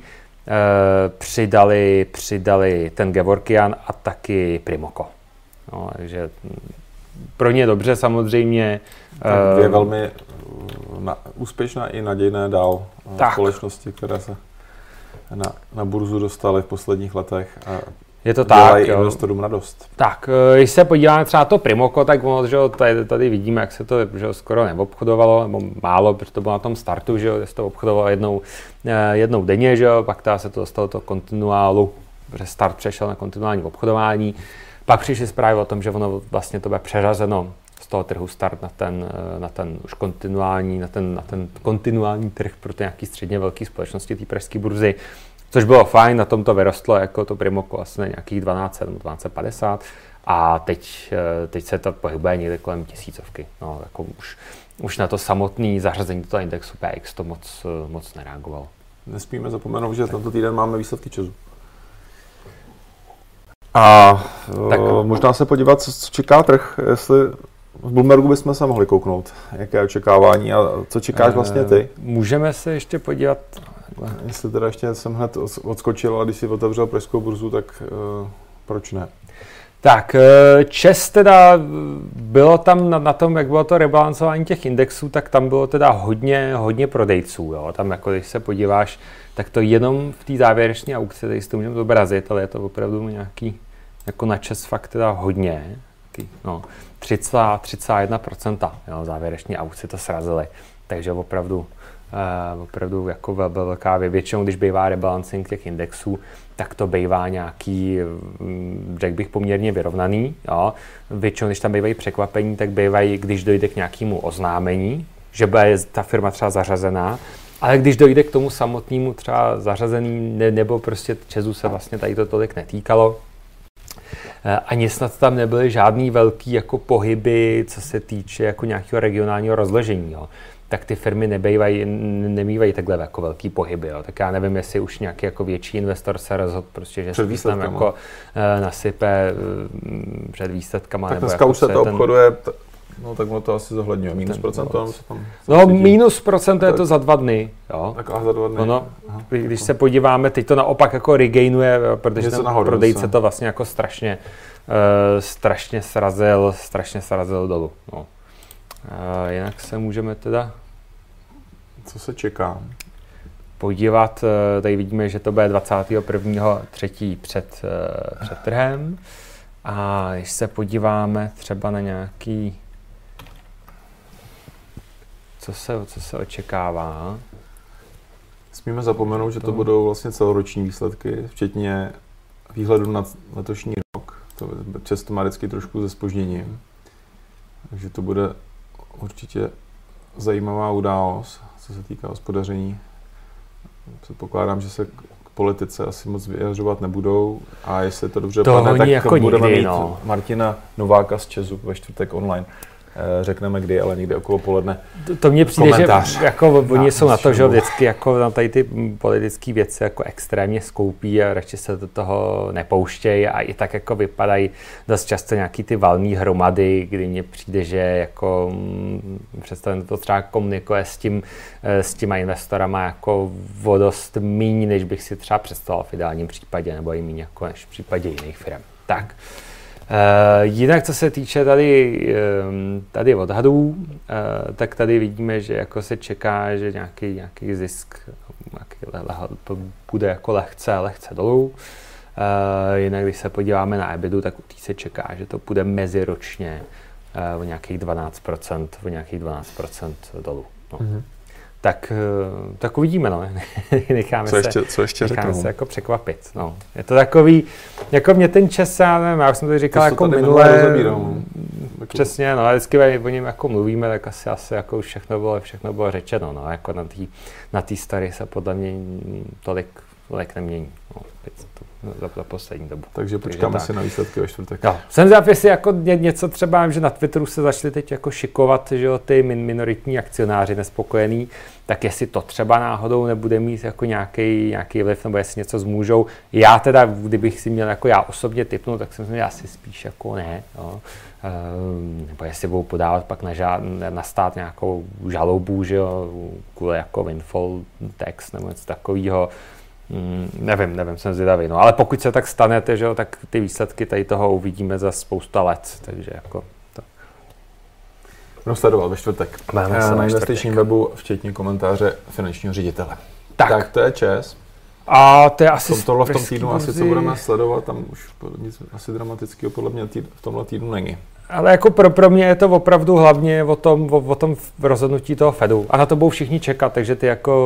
[SPEAKER 2] přidali ten Gevorkian a taky Primoko. No, takže pro ně dobře samozřejmě.
[SPEAKER 4] Je velmi úspěšná i nadějné dál společnosti, které se na burzu dostaly v posledních letech a
[SPEAKER 2] je to tak,
[SPEAKER 4] investorům radost.
[SPEAKER 2] Tak, když se podíváme třeba na to Primoko, tak ono, že tady vidíme, jak se to že skoro neobchodovalo, nebo málo, protože to bylo na tom startu, že se to obchodovalo jednou denně, že pak se to dostalo do kontinuálu, protože start přešel na kontinuální obchodování. Pak přišly zprávy o tom, že ono vlastně to bude přeřazeno z toho trhu start na ten už kontinuální, na ten kontinuální trh pro ty nějaký středně velké společnosti té pražské burzy, což bylo fajn, na tom to vyrostlo jako to Primoko asi na nějakých 12 nebo 1250 a teď se to pohybuje někde kolem 1000. No, jako už na to samotné zařazení toho indexu PX to moc nereagovalo.
[SPEAKER 4] Nesmíme zapomenout, že tento týden máme výsledky ČEZu. A tak možná se podívat, co čeká trh, jestli v Bloombergu bychom se mohli kouknout, jaké očekávání a co čekáš vlastně ty?
[SPEAKER 2] Můžeme se ještě podívat.
[SPEAKER 4] Jestli teda ještě jsem hned odskočil, ale když si otevřel pražskou burzu, tak proč ne?
[SPEAKER 2] Tak, ČEZ teda bylo tam na tom, jak bylo to rebalancování těch indexů, tak tam bylo teda hodně prodejců. Jo? Tam jako když se podíváš, tak to jenom v té závěrečné aukci, tady si to můžeme zobrazit, ale je to opravdu nějaký, jako na ČEZ fakt teda hodně. 31% závěrečné aukci to srazili, takže opravdu jako velká věc. Většinou, když bývá rebalancing těch indexů, tak to bývá nějaký, řekl bych, poměrně vyrovnaný. Jo. Většinou, když tam bývají překvapení, tak bývají, když dojde k nějakému oznámení, že bude ta firma třeba zařazená, ale když dojde k tomu samotnému třeba zařazený, nebo prostě ČEZu se vlastně tady to tolik netýkalo, ani snad tam nebyly žádný velký jako pohyby, co se týče jako nějakého regionálního rozložení. Jo. Tak ty firmy nemývají takhle jako velký pohyby. Jo. Tak já nevím, jestli už nějaký jako větší investor se rozhodl, prostě, že se tam jako nasype před výsledkama.
[SPEAKER 4] Tak
[SPEAKER 2] nebo
[SPEAKER 4] dneska
[SPEAKER 2] jako
[SPEAKER 4] už se to obchoduje, no tak ono to asi zohledňuje. Minus procento?
[SPEAKER 2] Minus procento je to za 2 dny. Jo.
[SPEAKER 4] Tak za 2 dny.
[SPEAKER 2] Ono, když se podíváme, teď to naopak jako regainuje, protože ten prodejce to vlastně jako strašně srazil dolů. No. Jinak se můžeme teda...
[SPEAKER 4] Co se čeká?
[SPEAKER 2] Podívat, tady vidíme, že to bude 21.3. před trhem. A když se podíváme třeba na nějaký... Co se očekává?
[SPEAKER 4] Smíme zapomenout, že to budou vlastně celoroční výsledky, včetně výhledu na letošní rok. To často má vždycky trošku se zpožděním. Takže to bude určitě zajímavá událost, co se týká hospodaření. Předpokládám, že se k politice asi moc vyjadřovat nebudou a jestli to dobře dopadne, tak
[SPEAKER 2] jako
[SPEAKER 4] budeme
[SPEAKER 2] nikdy,
[SPEAKER 4] mít Martina Nováka z ČEZu ve čtvrtek online. Řekneme kdy, ale někdy okolo poledne.
[SPEAKER 2] To mně přijde,
[SPEAKER 4] komentář.
[SPEAKER 2] Že jako oni jsou na to, že vždycky jako na tady ty politické věci jako extrémně skoupí a radši se do toho nepouštějí a i tak jako vypadají dost často nějaký ty valné hromady, kdy mně přijde, že jako představím to třeba komunikuje s těma investorama jako o dost míň, než bych si třeba představoval v ideálním případě, nebo i míň jako než v případě jiných firm. Tak. Jinak, co se týče tady odhadů, tak tady vidíme, že jako se čeká, že nějaký zisk bude jako lehce dolů. Jinak, když se podíváme na EBITu, tak u té se čeká, že to bude meziročně o nějakých 12% dolů. No. Mm-hmm. Tak uvidíme, no. necháme se jako překvapit. No. Je to takový, jako mě ten čas, já nevím, já už jsem to říkal jako minule. Přesně, no, vždycky o něm jako mluvíme, tak asi jako už všechno bylo řečeno, no, jako na té story se podle mě tolik nemění, no, za poslední dobu.
[SPEAKER 4] Takže počkáme si na výsledky ve čtvrtek.
[SPEAKER 2] No, jsem zvědavý, jestli jako něco třeba, že na Twitteru se začali teď jako šikovat, že jo, ty minoritní akcionáři nespokojení, tak jestli to třeba náhodou nebude mít jako nějaký vliv, nebo jestli něco zmůžou. Já teda, kdybych si měl jako já osobně tipnout, tak jsem si měl asi spíš jako ne, no. Nebo jestli budou podávat pak na stát nějakou žalobu, že jo, kvůli jako windfall tax nebo něco takového. Nevím, jsem zvědavý, no, ale pokud se tak stanete, že jo, tak ty výsledky tady toho uvidíme za spousta let, takže jako to.
[SPEAKER 4] Budeme sledovat ve čtvrtek. Na investičním webu, včetně komentáře finančního ředitele. Tak to je ČEZ.
[SPEAKER 2] A to je asi
[SPEAKER 4] v tom týdnu asi, co budeme sledovat, tam už nic asi dramatického podle mě v tomhle týdnu není.
[SPEAKER 2] Ale jako pro mě je to opravdu hlavně o tom rozhodnutí toho Fedu. A na to budou všichni čekat, takže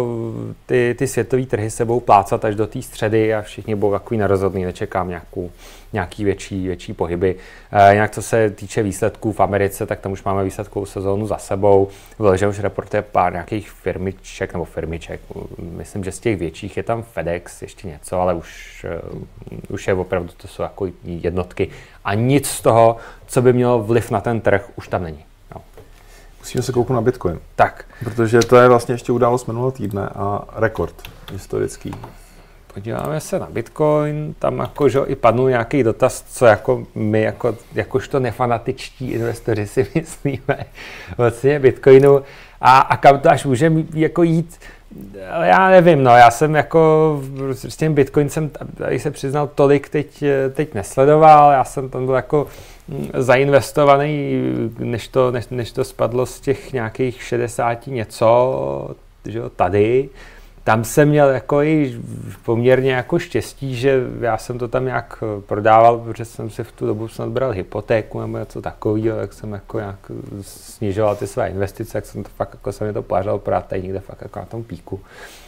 [SPEAKER 2] ty světové trhy se budou plácat až do té středy a všichni budou takový nerozhodný, nečekám nějaký větší pohyby. Jinak co se týče výsledků v Americe, tak tam už máme výsledkovou sezónu za sebou. Že už reportuje pár nějakých firmiček. Myslím, že z těch větších je tam FedEx, ještě něco, ale už je opravdu, to jsou jako jednotky. A nic z toho, co by mělo vliv na ten trh, už tam není. No.
[SPEAKER 4] Musíme se kouknout na Bitcoin.
[SPEAKER 2] Tak.
[SPEAKER 4] Protože to je vlastně ještě událost minulého týdne a rekord historický.
[SPEAKER 2] Podíváme se na Bitcoin, tam jako, že i padnul nějaký dotaz, co jako my, jakožto nefanatičtí investoři si myslíme vlastně Bitcoinu a kam to až může jako jít. Ale já nevím, no, já jsem jako s tím Bitcoin jsem tady se přiznal tolik teď nesledoval, já jsem tam byl jako zainvestovaný, než to spadlo z těch nějakých 60 něco, že jo, tady. Tam jsem měl jako i poměrně jako štěstí, že já jsem to tam nějak prodával, protože jsem si v tu dobu snad bral hypotéku nebo něco takového, tak jsem jako nějak snižoval ty své investice, jak jsem to fakt jako se mi to podařilo prodat tady někde fakt jako na tom píku.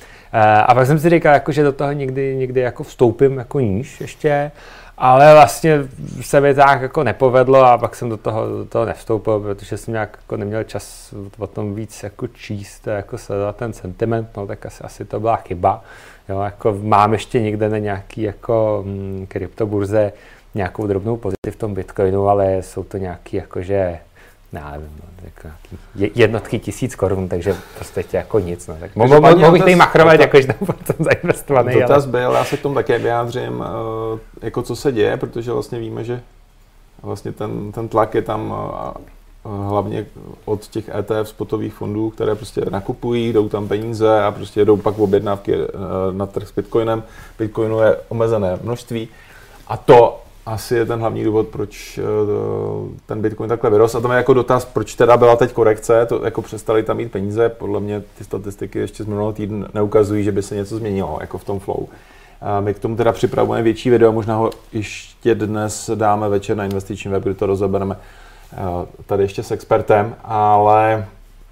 [SPEAKER 2] A pak jsem si říkal, jako, že do toho někdy jako vstoupím jako níž ještě, ale vlastně se mi tak jako nepovedlo a pak jsem do toho nevstoupil, protože jsem nějak jako neměl čas o tom víc jako číst, jako sledovat ten sentiment, no tak asi to byla chyba. Jo, jako mám ještě někde na nějaký jako kryptoburze nějakou drobnou pozici v tom Bitcoinu, ale jsou to nějaký jakože nevím, jako jednotky 1000 korun, takže prostě jako nic. No. Tak mohl bych tady machrovat, jakože tam jsem zainvestovaný.
[SPEAKER 4] Dotaz byl, já se k tomu také vyjádřím, jako co se děje, protože vlastně víme, že vlastně ten tlak je tam hlavně od těch ETF spotových fondů, které prostě nakupují, jdou tam peníze a prostě jdou pak objednávky na trh s Bitcoinem. Bitcoinu je omezené množství a to asi je ten hlavní důvod, proč ten Bitcoin takhle vyrost. A to je jako dotaz, proč teda byla teď korekce, to jako přestali tam mít peníze. Podle mě ty statistiky ještě z minulého týdne neukazují, že by se něco změnilo, jako v tom flow. A my k tomu teda připravujeme větší video, možná ho ještě dnes dáme večer na investiční web, kde to rozebereme tady ještě s expertem, ale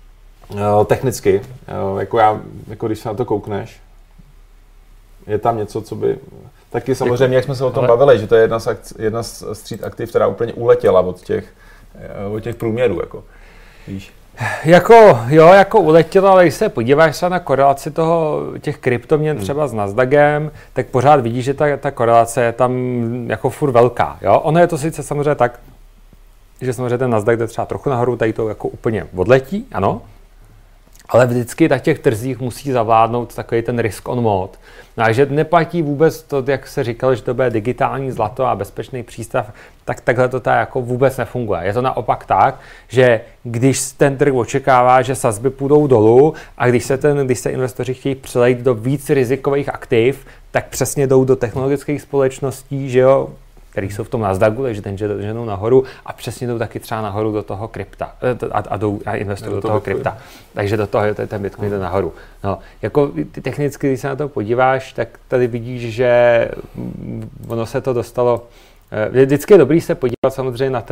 [SPEAKER 4] technicky, jako když se na to koukneš, je tam něco, co by... Taky samozřejmě, jak jsme se o tom bavili, že to je jedna z stříd aktiv, která úplně uletěla od těch průměrů, jako, víš.
[SPEAKER 2] Jako uletěla, ale když se podíváš se na korelaci těch kryptoměn třeba s Nasdaqem, tak pořád vidíš, že ta korelace je tam jako furt velká, jo. Ono je to sice samozřejmě tak, že samozřejmě ten Nasdaq jde třeba trochu nahoru, tady to jako úplně odletí, ano, ale vždycky na těch trzích musí zavládnout takový ten risk on mode. Takže neplatí vůbec to, jak se říkalo, že to bude digitální zlato a bezpečný přístav, tak takhle to jako vůbec nefunguje. Je to naopak tak, že když ten trh očekává, že sazby půjdou dolů a když se investoři chtějí přelejt do víc rizikových aktiv, tak přesně jdou do technologických společností, že jo, který jsou v tom Nasdaqu, takže ten ženou nahoru a přesně jdou taky třeba nahoru do toho krypta a investují do toho krypta. Takže do toho ten Bitcoin jde nahoru. No, jako technicky, když se na to podíváš, tak tady vidíš, že ono se to dostalo. Vždycky je dobrý se podívat samozřejmě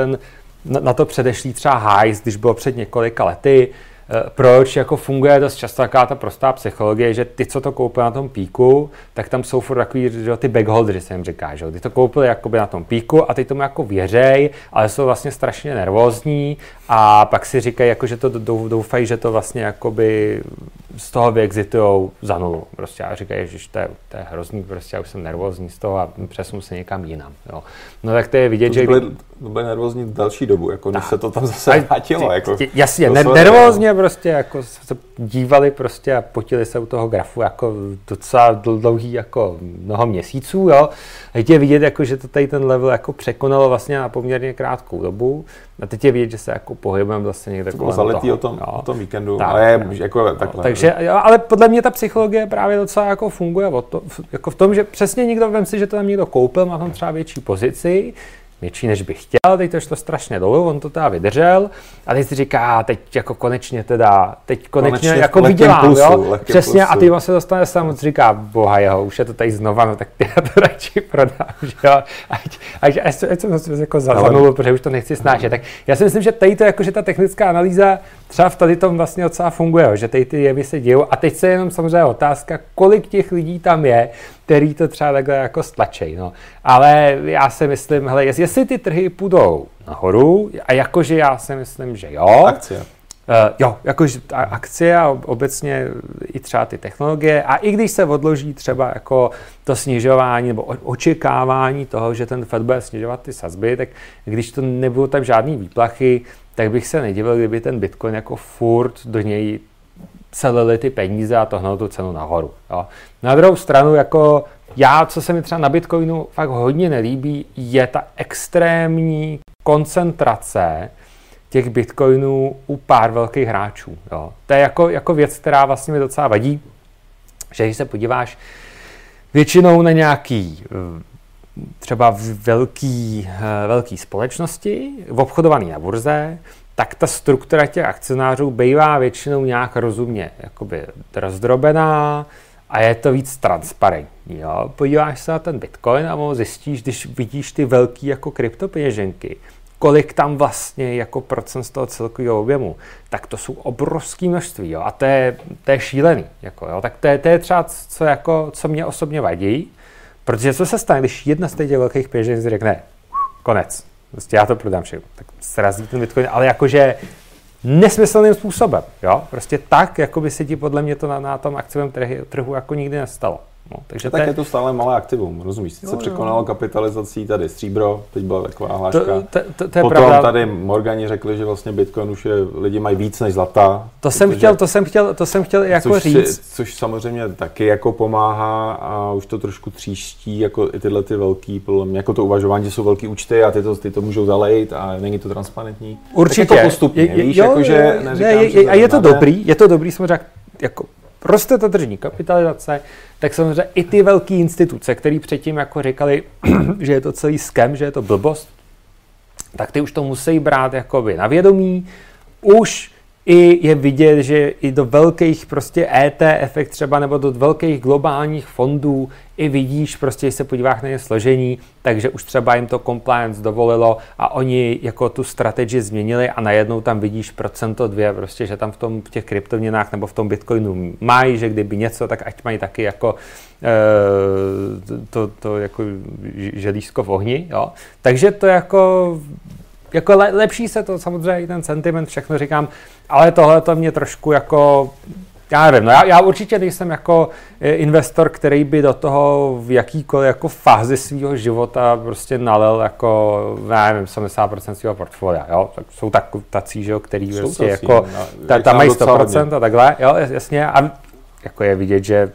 [SPEAKER 2] na to předešlý třeba highs, když bylo před několika lety. Proč jako funguje dost často taková ta prostá psychologie, že ty, co to koupili na tom píku, tak tam jsou furt takový, že ty backholdery se jim říká, že ty to koupili jakoby na tom píku a ty tomu jako věřej, ale jsou vlastně strašně nervózní a pak si říkají, jako, že to doufají, že to vlastně jakoby z toho vyexitujou za nulu. Prostě a říkají, že to je hrozný, prostě já už jsem nervózní z toho a přesunu se někam jinam. Jo. No tak to je vidět, že...
[SPEAKER 4] Byli nervózní další dobu, jako než se to tam zase vrátilo. Jako,
[SPEAKER 2] jasně, nervózně prostě jako se dívali prostě a potili se u toho grafu jako docela dlouhý jako mnoho měsíců, jo. A teď je vidět, jako, že to tady ten level jako překonalo vlastně na poměrně krátkou dobu. A teď je vidět, že se jako pohybujeme zase někde kolem toho.
[SPEAKER 4] Zaletý o tom víkendu, tak, ale jako takhle.
[SPEAKER 2] Takže, jo, ale podle mě ta psychologie právě docela jako funguje jako v tom, že přesně někdo, vem si, že to tam někdo koupil, má tam třeba větší pozici, větší než bych chtěl, teď to šlo strašně dolů, on to teda vydržel a teď si říká, teď konečně jako vydělám,
[SPEAKER 4] plusu,
[SPEAKER 2] jo, přesně
[SPEAKER 4] plusu.
[SPEAKER 2] A teď on se dostane sám, moc říká, boha jeho, už je to tady znova, no tak já to radši prodám, že jo, ať jsem to jako zanul, protože už to nechci snášet, tak já si myslím, že tady to jako, že ta technická analýza třeba v tady tom vlastně docela funguje, že tady ty jevy se dějou a teď se jenom samozřejmě otázka, kolik těch lidí tam je, který to třeba takhle jako stlačej, no. Ale já si myslím, hele, jestli ty trhy půjdou nahoru, a jakože já si myslím, že jo.
[SPEAKER 4] Akcie.
[SPEAKER 2] Jakože akcie a obecně i třeba ty technologie a i když se odloží třeba jako to snižování nebo očekávání toho, že ten Fed bude snižovat ty sazby, tak když to nebudou tam žádný výplachy, tak bych se nedivil, kdyby ten Bitcoin jako furt do něj selili ty peníze a to hnou tu cenu nahoru. Jo. Na druhou stranu, jako co se mi třeba na Bitcoinu fakt hodně nelíbí, je ta extrémní koncentrace těch Bitcoinů u pár velkých hráčů. Jo. To je jako věc, která vlastně mi docela vadí, že když se podíváš většinou na nějaký třeba velký společnosti, obchodovaný na burze, tak ta struktura těch akcionářů bývá většinou nějak rozumně jakoby rozdrobená a je to víc transparentní. Jo? Podíváš se na ten Bitcoin a zjistíš, když vidíš ty velký jako kryptopeněženky, kolik tam vlastně jako procent z toho celkového objemu, tak to jsou obrovské množství. Jo? A to je šílený. Jako, jo? Tak to je třeba, co mě osobně vadí, protože co se stane, když jedna z těch velkých peněženek řekne konec. Prostě já to prodám všechno. Tak srazí ten Bitcoin, ale jakože nesmyslným způsobem, jo? Prostě tak, jako by se ti podle mě to na tom akciovém trhu jako nikdy nestalo. No, takže
[SPEAKER 4] tak je to stále malé aktivum, rozumíš? Se překonalo kapitalizací tady stříbro, teď byla taková hláška.
[SPEAKER 2] To je
[SPEAKER 4] potom
[SPEAKER 2] pravda.
[SPEAKER 4] Tady Morgani řekli, že vlastně Bitcoin už lidi mají víc než zlata.
[SPEAKER 2] To jsem chtěl jako říct.
[SPEAKER 4] Což samozřejmě taky jako pomáhá a už to trošku tříští, jako i tyhle ty velký, podle mě, jako to uvažování, že jsou velký účty a ty to můžou zalejt a není to transparentní.
[SPEAKER 2] Určitě.
[SPEAKER 4] Tak je to postupně, víš, jakože neříkám,
[SPEAKER 2] a je to dobrý, samozřejmě jako roste ta tržní kapitalizace, tak samozřejmě i ty velké instituce, které předtím jako říkali, že je to celý scam, že je to blbost, tak ty už to musí brát jakoby na vědomí. Už i je vidět, že i do velkých prostě ETF třeba nebo do velkých globálních fondů i vidíš, prostě, když se podíváš na ně složení, takže už třeba jim to compliance dovolilo a oni jako tu strategii změnili a najednou tam vidíš 2%, prostě, že tam v těch kryptoměnách nebo v tom Bitcoinu mají, že kdyby něco, tak ať mají taky jako to jako želízko v ohni, jo. Takže to jako lepší se to samozřejmě, ten sentiment, všechno říkám, ale tohle to mě trošku jako, já nevím, no já určitě nejsem jako investor, který by do toho v jakýkoliv jako fázi svého života prostě nalil jako, já nevím, 70% svého portfolia, jo, tak jsou tací, že jo, který prostě jako, tam mají 100% a takhle, jo, jasně, a jako je vidět, že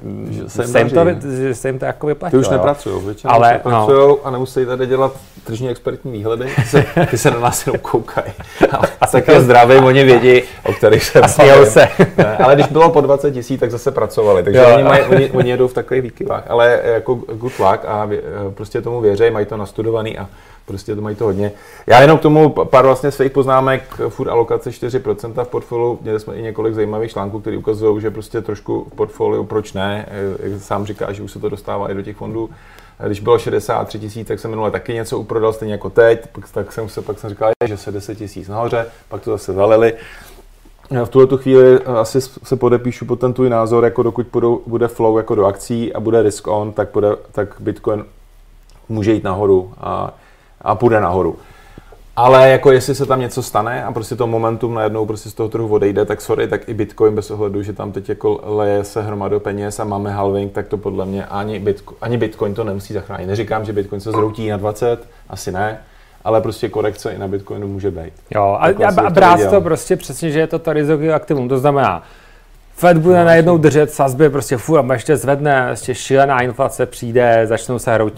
[SPEAKER 2] se jim to jako vyplatilo.
[SPEAKER 4] Ty už nepracujou, většinou nepracujou a nemusí tady dělat tržní expertní výhledy, ty se na nás jenom koukají. A také zdravím, oni vědí, o kterých se bavím. Ale když bylo po 20 000, tak zase pracovali, takže oni jedou v takových výkyvách, ale jako good luck a prostě tomu věří, mají to nastudovaný a prostě to mají to hodně. Já jenom k tomu pár vlastně svých poznámek, furt alokace 4% v portfoliu, měli jsme i několik zajímavých článků, které ukazují, že prostě trošku v portfoliu, proč ne, jak sám říká, že už se to dostává i do těch fondů. Když bylo 63 000, tak jsem minule taky něco uprodal, stejně jako teď, pak jsem říkal, že se 10 000 nahoře, pak to zase zalili. V tuhletu chvíli asi se podepíšu pod ten tvůj názor, jako dokud bude flow jako do akcí a bude risk on, tak Bitcoin může jít nahoru a půjde nahoru. Ale jako jestli se tam něco stane a prostě to momentum najednou prostě z toho trhu odejde, tak sorry, tak i Bitcoin bez ohledu, že tam teď jako leje se hromadu peněz a máme halving, tak to podle mě ani Bitcoin to nemusí zachránit. Neříkám, že Bitcoin se zhroutí na 20, asi ne, ale prostě korekce i na Bitcoinu může být.
[SPEAKER 2] Jo, a brát to prostě přesně, že je to rizikové aktivum, to znamená, Fed bude najednou držet sazby, prostě a ještě zvedne, ještě šílená inflace přijde, začne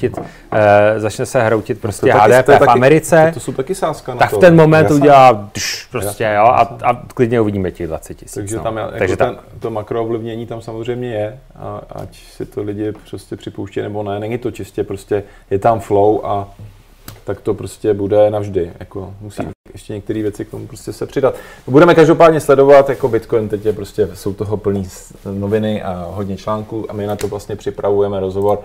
[SPEAKER 2] se hroutit prostě HDP v Americe.
[SPEAKER 4] To jsou taky sázka na
[SPEAKER 2] tak to. Tak v ten moment udělá prostě, jo, a klidně uvidíme těch 20 000.
[SPEAKER 4] Takže tam jako to makroovlivnění tam samozřejmě je, a ať si to lidi prostě připouští nebo ne, není to čistě prostě, je tam flow a tak to prostě bude navždy, jako musí ještě některé věci k tomu prostě se přidat. Budeme každopádně sledovat, jako Bitcoin teď je prostě, jsou toho plný noviny a hodně článků a my na to vlastně připravujeme rozhovor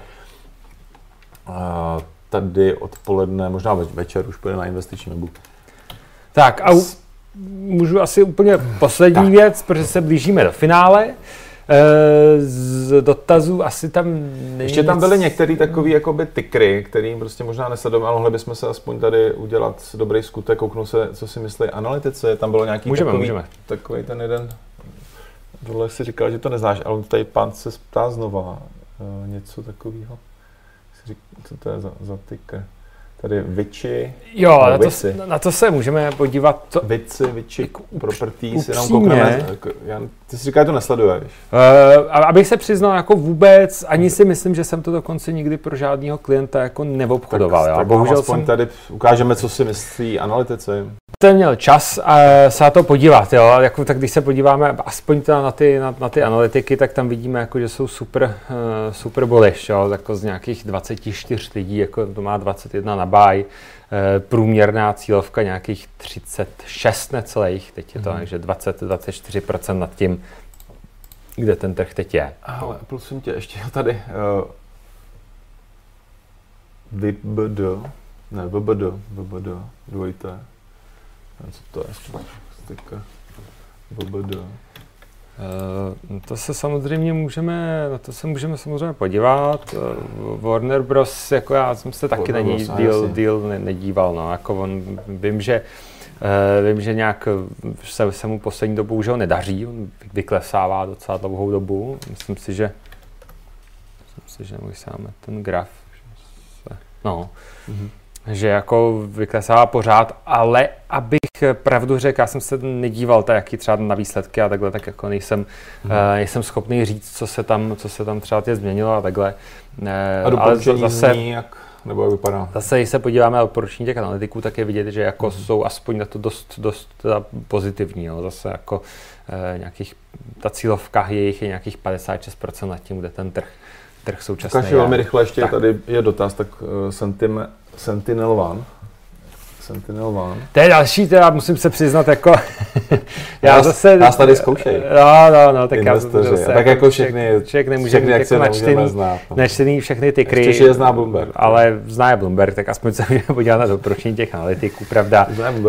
[SPEAKER 4] tady odpoledne, možná večer už půjde na investiční webu.
[SPEAKER 2] Tak a můžu asi úplně poslední věc, protože se blížíme do finále. Z dotazů asi tam není.
[SPEAKER 4] Ještě tam byly některé takové jakoby tykry, kterým prostě možná nesledujeme, ale mohli bychom se aspoň tady udělat dobrý skutek, kouknout se, co si myslí analytici. Tam bylo nějaký takový ten jeden, tohle si říkal, že to neznáš, ale tady pán se ptá znova něco takového. Co to je za tykr? Tady Vici.
[SPEAKER 2] Jo, na to se můžeme podívat.
[SPEAKER 4] Vici, properties, jenom koukneme. Ty si říkáš, že to nesleduješ.
[SPEAKER 2] Abych se přiznal, jako vůbec, ani si myslím, že jsem to dokonce nikdy pro žádného klienta jako neobchodoval.
[SPEAKER 4] Tak bohužel tady ukážeme, co si myslí analytici.
[SPEAKER 2] Ten měl čas se na to podívat, jo. Jako, tak když se podíváme aspoň na ty analytiky, tak tam vidíme, jako, že jsou super bullish, jo. Jako z nějakých 24 lidí, jako to má 21 na buy, průměrná cílovka nějakých 36 necelých, teď je to takže 20-24% nad tím, kde ten trh teď je.
[SPEAKER 4] Ale prosím tě, ještě tady VBD, dvojité. Co to je? Sticker. VBD.
[SPEAKER 2] To se samozřejmě můžeme samozřejmě podívat. Warner Bros. Jako já jsem se taky na něj deal nedíval. No. Jako vím, že nějak se mu poslední dobu už ho nedaří. On vyklesává docela dlouhou dobu. Myslím si, že máme ten graf. Že jako vyklesává pořád, ale abych pravdu řekl, já jsem se nedíval jaký třeba na výsledky a takhle, tak jako nejsem schopný říct, co se tam třeba změnilo a takhle.
[SPEAKER 4] A doporučení zní, jak nebo jak vypadá?
[SPEAKER 2] Zase, když se podíváme na doporučení těch analytiků, tak je vidět, že jako jsou aspoň na to dost pozitivní. Jo. Zase jako ta cílovka jejich je nějakých 56% nad tím, kde ten trh současný.
[SPEAKER 4] Velmi rychle ještě tady je dotaz, tak Sentinel Sentinel-1.
[SPEAKER 2] To je další, teda musím se přiznat, jako...
[SPEAKER 4] Nás tady zkoušej.
[SPEAKER 2] No, tak
[SPEAKER 4] investoři.
[SPEAKER 2] zase,
[SPEAKER 4] tak jako všechny
[SPEAKER 2] nemůže mít jako načtený všechny ty kry.
[SPEAKER 4] Ještě je zná Bloomberg.
[SPEAKER 2] Ale zná je Bloomberg, tak aspoň se můžeme podívat na doporučení těch analytiků, pravda.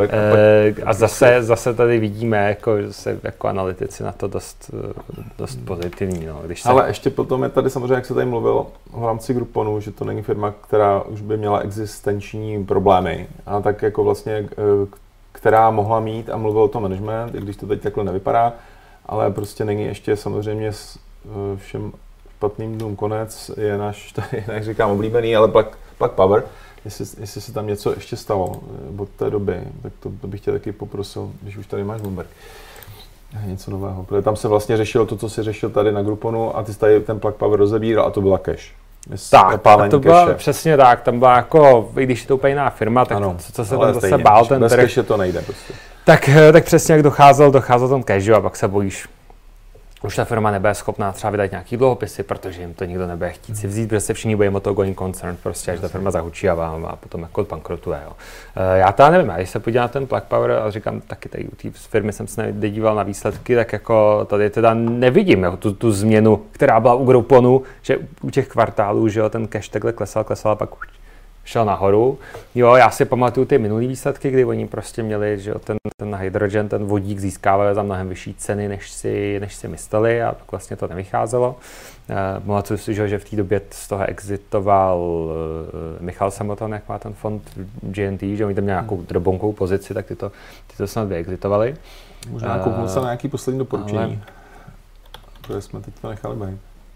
[SPEAKER 2] A zase tady vidíme, jako, že se jako analytici na to dost pozitivní. No,
[SPEAKER 4] ale ještě potom je tady samozřejmě, jak se tady mluvil v rámci Grouponu, že to není firma, která už by měla existenční problémy. A tak jako vlastně, která mohla mít a mluvil o tom management, i když to teď takhle nevypadá, ale prostě není ještě samozřejmě všem špatným dnům konec, je náš, tady, jak říkám, oblíbený, ale Plug Power, jestli se tam něco ještě stalo od té doby, tak to bych tě taky poprosil, když už tady máš Bloomberg. Něco nového, protože tam se vlastně řešilo to, co si řešil tady na Grouponu a ty jsi tady ten Plug Power rozebíral a to byla cash.
[SPEAKER 2] Tak, a to bylo přesně tak, tam byla jako, i když je to úplně jiná firma, tak
[SPEAKER 4] ano,
[SPEAKER 2] co se tam zase bál ten
[SPEAKER 4] trh. Bez cache to nejde prostě.
[SPEAKER 2] Tak přesně jak docházel ten cash, a pak se bojíš, už ta firma nebude schopná třeba vydat nějaký dluhopisy, protože jim to nikdo nebude chtít si vzít, protože se všichni bojí o to going concern, prostě až ta firma zahučí a potom jako bankrotuje. Jo. Já to nevím, když se podívám na ten Plug Power a říkám, taky tady u té firmy jsem se nedíval na výsledky, tak jako tady teda nevidím tu změnu, která byla u Grouponu, že u těch kvartálů, že jo, ten cash takhle klesal a pak šel nahoru. Jo, já si pamatuju ty minulý výsledky, kdy oni prostě měli, že ten hydrogen, ten vodík získávali za mnohem vyšší ceny, než si mysleli a tak vlastně to nevycházelo. Pamatuju si, že v té době z toho exitoval Michal Samotan, jak má ten fond GNT, že oni tam měli nějakou drobonkou pozici, tak ty to snad vyexitovali.
[SPEAKER 4] Možná kouknout se na nějaký poslední doporučení. Protože jsme teď to nechali být.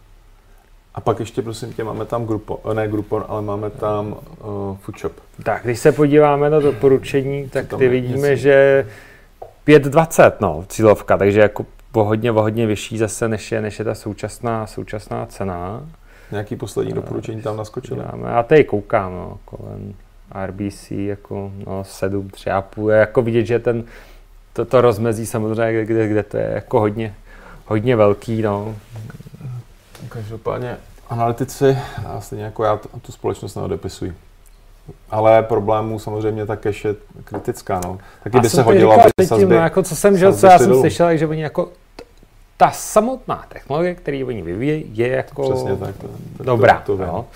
[SPEAKER 4] A pak ještě, prosím tě, máme tam Groupon, ale máme tam Foodshop.
[SPEAKER 2] Tak, když se podíváme na doporučení, tak ty vidíme, že 5,20, no, cílovka, takže jako hodně vyšší zase, než je ta současná cena. Nějaký
[SPEAKER 4] poslední doporučení tam naskočily?
[SPEAKER 2] Já tady koukám, no, kolem RBC, jako 7, 3,5, je jako vidět, že to rozmezí samozřejmě, kde to je jako hodně velký, no.
[SPEAKER 4] Každopádně analytici, a stejně jako já tu společnost neodepisují. Ale problémů samozřejmě ta cash je kritická, no. Taky by se hodilo, aby
[SPEAKER 2] sazby... No, jako co já jsem slyšel, že oni jako ta samotná technologie, kterou oni vyvíjí, je jako
[SPEAKER 4] přesně tak,
[SPEAKER 2] dobrá. No.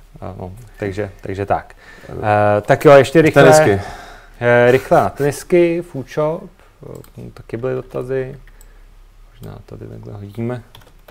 [SPEAKER 2] Takže tak. Tak jo, ještě rychle.
[SPEAKER 4] Tenisky.
[SPEAKER 2] Rychle na tenisky, Foodshop, taky byly dotazy. Možná tady takhle hodíme.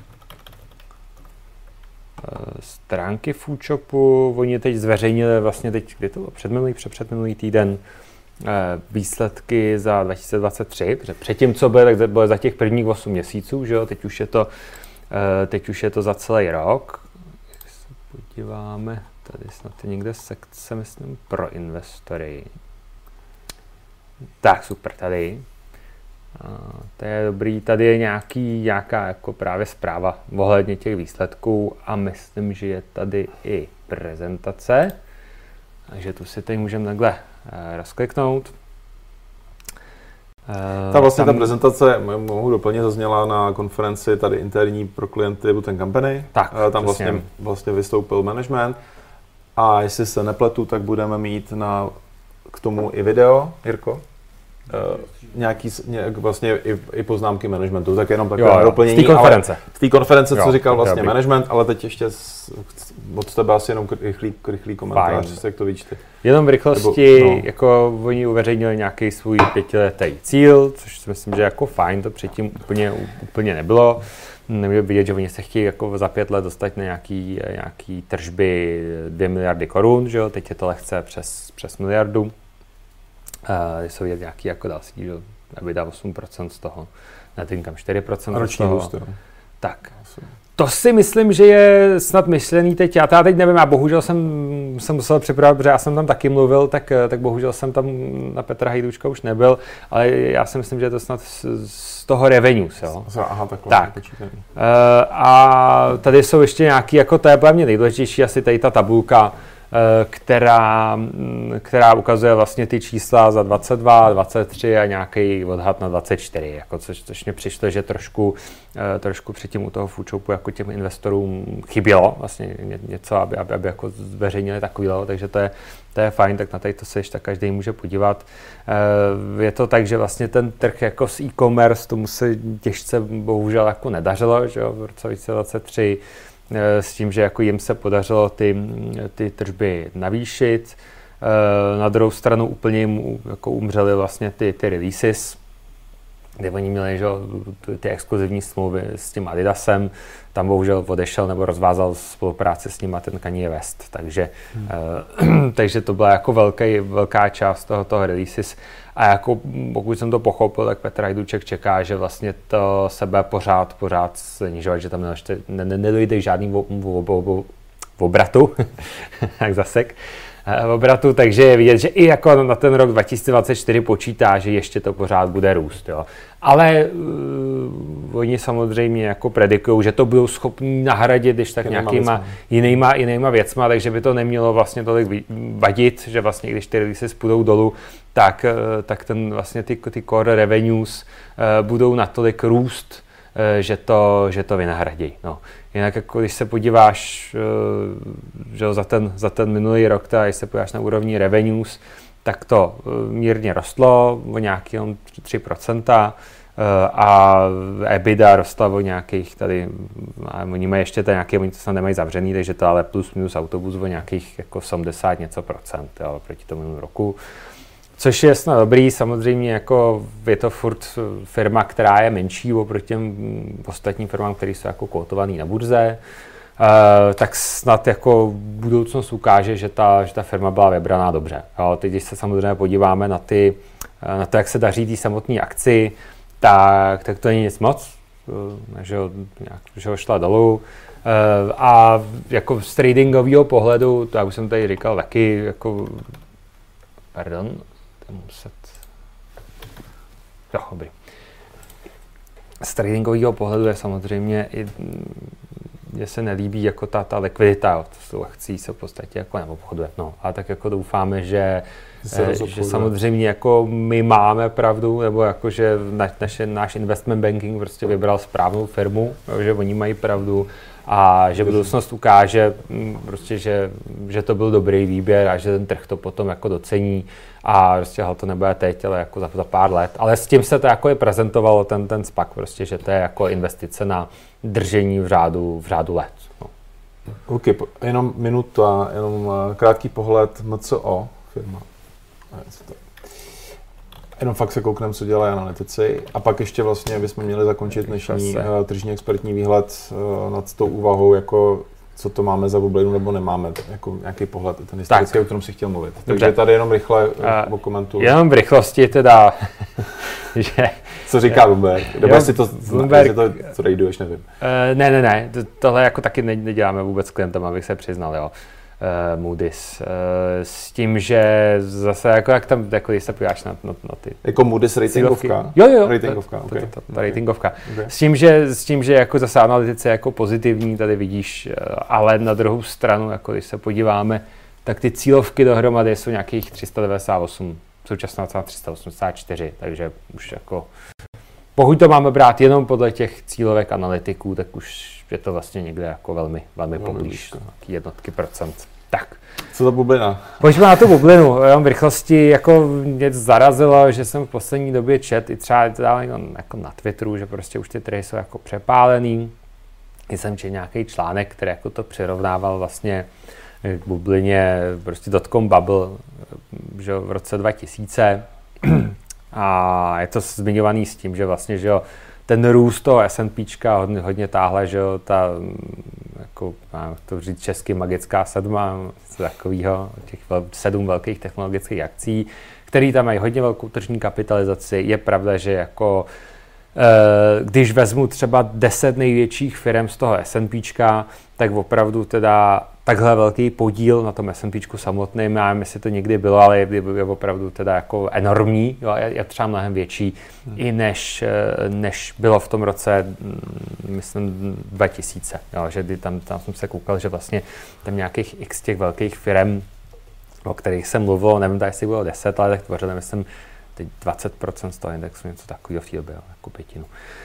[SPEAKER 2] Stránky Foodshopu, oni teď zveřejnili vlastně kdy to bylo předminulý týden výsledky za 2023, protože předtím, co bylo za těch prvních 8 měsíců, že jo, teď už je to za celý rok. Jak se podíváme, tady snad je někde sekce, myslím, pro investory. Tak, super, tady. To je dobrý, tady je nějaká jako právě zpráva ohledně těch výsledků a myslím, že je tady i prezentace, takže tu si teď můžeme takhle rozkliknout.
[SPEAKER 4] Ta prezentace, mohu doplnit, zazněla na konferenci tady interní pro klienty Boot & Company.
[SPEAKER 2] Tak,
[SPEAKER 4] tam vlastně vystoupil management a jestli se nepletu, tak budeme mít k tomu i video, Jirko? Vlastně i poznámky managementu, tak jenom takové doplnění. V té konference, co říkal vlastně management, ale teď ještě od tebe asi jenom rychlý komentář, jak to vyčte.
[SPEAKER 2] Jenom v rychlosti, jako oni uveřejnili nějaký svůj 5letý cíl, což si myslím, že jako fajn, to předtím úplně nebylo. Neměl vidět, že oni se chtějí jako za 5 let dostat na nějaký tržby 2 miliardy korun, že jo? Teď je to lehce přes miliardu. Jsou vidět nějaký jako další, že aby dal 8% z toho, net income 4%
[SPEAKER 4] roční růst.
[SPEAKER 2] Tak. To si myslím, že je snad myšlený teď. Já teď nevím, já bohužel jsem musel připravit, protože já jsem tam taky mluvil, tak bohužel jsem tam na Petra Hejdučka už nebyl, ale já si myslím, že je to snad z toho revenues, jo.
[SPEAKER 4] Aha, takhle.
[SPEAKER 2] Tak. A tady jsou ještě nějaký, jako to je pro mě nejdůležitější, asi tady ta tabulka, která ukazuje vlastně ty čísla za 22, 23 a nějaký odhad na 24, jako což mě přišlo, že trošku předtím u toho foodshopu jako těm investorům chybělo vlastně něco, aby jako zveřejnili takovýhle, takže to je fajn, tak na to se ještě každý může podívat. Je to tak, že vlastně ten trh jako s e-commerce tomu se těžce bohužel jako nedařilo, že jo, v roce 2023, s tím, že jako jim se podařilo ty tržby navýšit. Na druhou stranu úplně jim jako umřely vlastně ty releases, kde oni měli, že, ty exkluzivní smlouvy s tím Adidasem, tam bohužel odešel nebo rozvázal spolupráci s ním ten Kanye West, takže to byla jako velká část toho releases. A jako pokud jsem to pochopil, tak Petr Hajduček čeká, že vlastně to sebe pořád snižovat, že tam nedojde k žádným obratu, tak zasek, obratu, takže je vidět, že i jako na ten rok 2024 počítá, že ještě to pořád bude růst. Jo. Ale oni samozřejmě jako predikují, že to budou schopní nahradit, když tak nějakýma jinýma věcma, takže by to nemělo vlastně tolik vadit, že vlastně když ty releases půjdou dolů, tak ten vlastně ty core revenues budou natolik růst, že to vynahradí. No. Jinak jako když se podíváš že za ten minulý rok, když se podíváš na úrovni revenues, tak to mírně rostlo o nějaký 3% a EBITDA rostla o nějakých tady, oni mají ještě tady nějaké, oni to snad nemají zavřený, takže to ale plus minus autobus o nějakých jako 70 něco procent, jo, proti tomu minulému roku. Což je snad dobrý, samozřejmě jako je to furt firma, která je menší oproti těm ostatním firmám, které jsou jako kotované na burze, tak snad jako budoucnost ukáže, že ta firma byla vybraná dobře. Jo, teď, když se samozřejmě podíváme na to, jak se daří té samotné akci, tak to není nic moc, že ho šla dolů. A jako z tradingového pohledu, to já už jsem tady říkal taky, jako, dobrý. Z tradingového pohledu je samozřejmě i, že se nelíbí jako ta likvidita, s tou akcí se v podstatě jako neobchoduje. No, a tak jako doufáme, že samozřejmě jako my máme pravdu, nebo jako, že náš investment banking prostě vybral správnou firmu, že oni mají pravdu a že budoucnost ukáže prostě, že to byl dobrý výběr a že ten trh to potom jako docení a prostě to nebude teď, ale jako za pár let. Ale s tím se to jako je prezentovalo ten SPAC prostě, že to je jako investice na držení v řádu let. No.
[SPEAKER 4] OK, jenom minuta, jenom krátký pohled MCO firma. Jenom fakt se koukneme, co dělají analytici. A pak ještě vlastně bychom měli zakončit dnešní tržní expertní výhled nad tou úvahou, jako co to máme za bublinu nebo nemáme, jako nějaký pohled, ten historický, o kterém si chtěl mluvit. Takže tady jenom rychle komentuju.
[SPEAKER 2] Jenom v rychlosti teda, že...
[SPEAKER 4] Co říká Bloomberg? Nebo jestli to traduješ, nevím.
[SPEAKER 2] Ne, tohle jako taky neděláme vůbec s klientem, abych se přiznal, jo. Moody's, s tím, že zase jako jak tam, jako když se podíváš na ty...
[SPEAKER 4] Jako Moody's ratingovka?
[SPEAKER 2] Jo.
[SPEAKER 4] Ratingovka, okay.
[SPEAKER 2] Ta ratingovka. Okay. S tím, že jako zase analytice jako pozitivní tady vidíš, ale na druhou stranu, jako když se podíváme, tak ty cílovky dohromady jsou nějakých 398, současná cena 384, takže už jako... Pokud to máme brát jenom podle těch cílovek analytiků, tak už je to vlastně někde jako velmi poblíž, jednotky procent. Tak.
[SPEAKER 4] Co za bublina?
[SPEAKER 2] Pojďme na tu bublinu. Jenom v rychlosti jako mě zarazilo, že jsem v poslední době čet i třeba jako na Twitteru, že prostě už ty trhy jsou jako přepálený. Jsem četl nějaký článek, který jako to přirovnával vlastně k bublině, prostě dotcom bubble, že v roce 2000. A je to zmiňovaný s tím, že vlastně, že jo, ten růst toho S&Pčka hodně táhle, že jo, ta, jako, mám to říct česky, magická sedma, takového, těch 7 velkých technologických akcí, které tam mají hodně velkou tržní kapitalizaci. Je pravda, že jako, když vezmu třeba 10 největších firm z toho S&Pčka, tak opravdu teda takhle velký podíl na tom S&Pčku samotným, já nevím, jestli to někdy bylo, ale je opravdu teda jako enormní, jo, je třeba mnohem větší, i než bylo v tom roce, myslím, 2000, jo, že tam jsem se koukal, že vlastně tam nějakých x těch velkých firm, o kterých jsem mluvil, nevím, jestli bylo 10, ale tak tvořili, myslím, teď 20% z toho indexu, něco takového v té době, jako pětinu.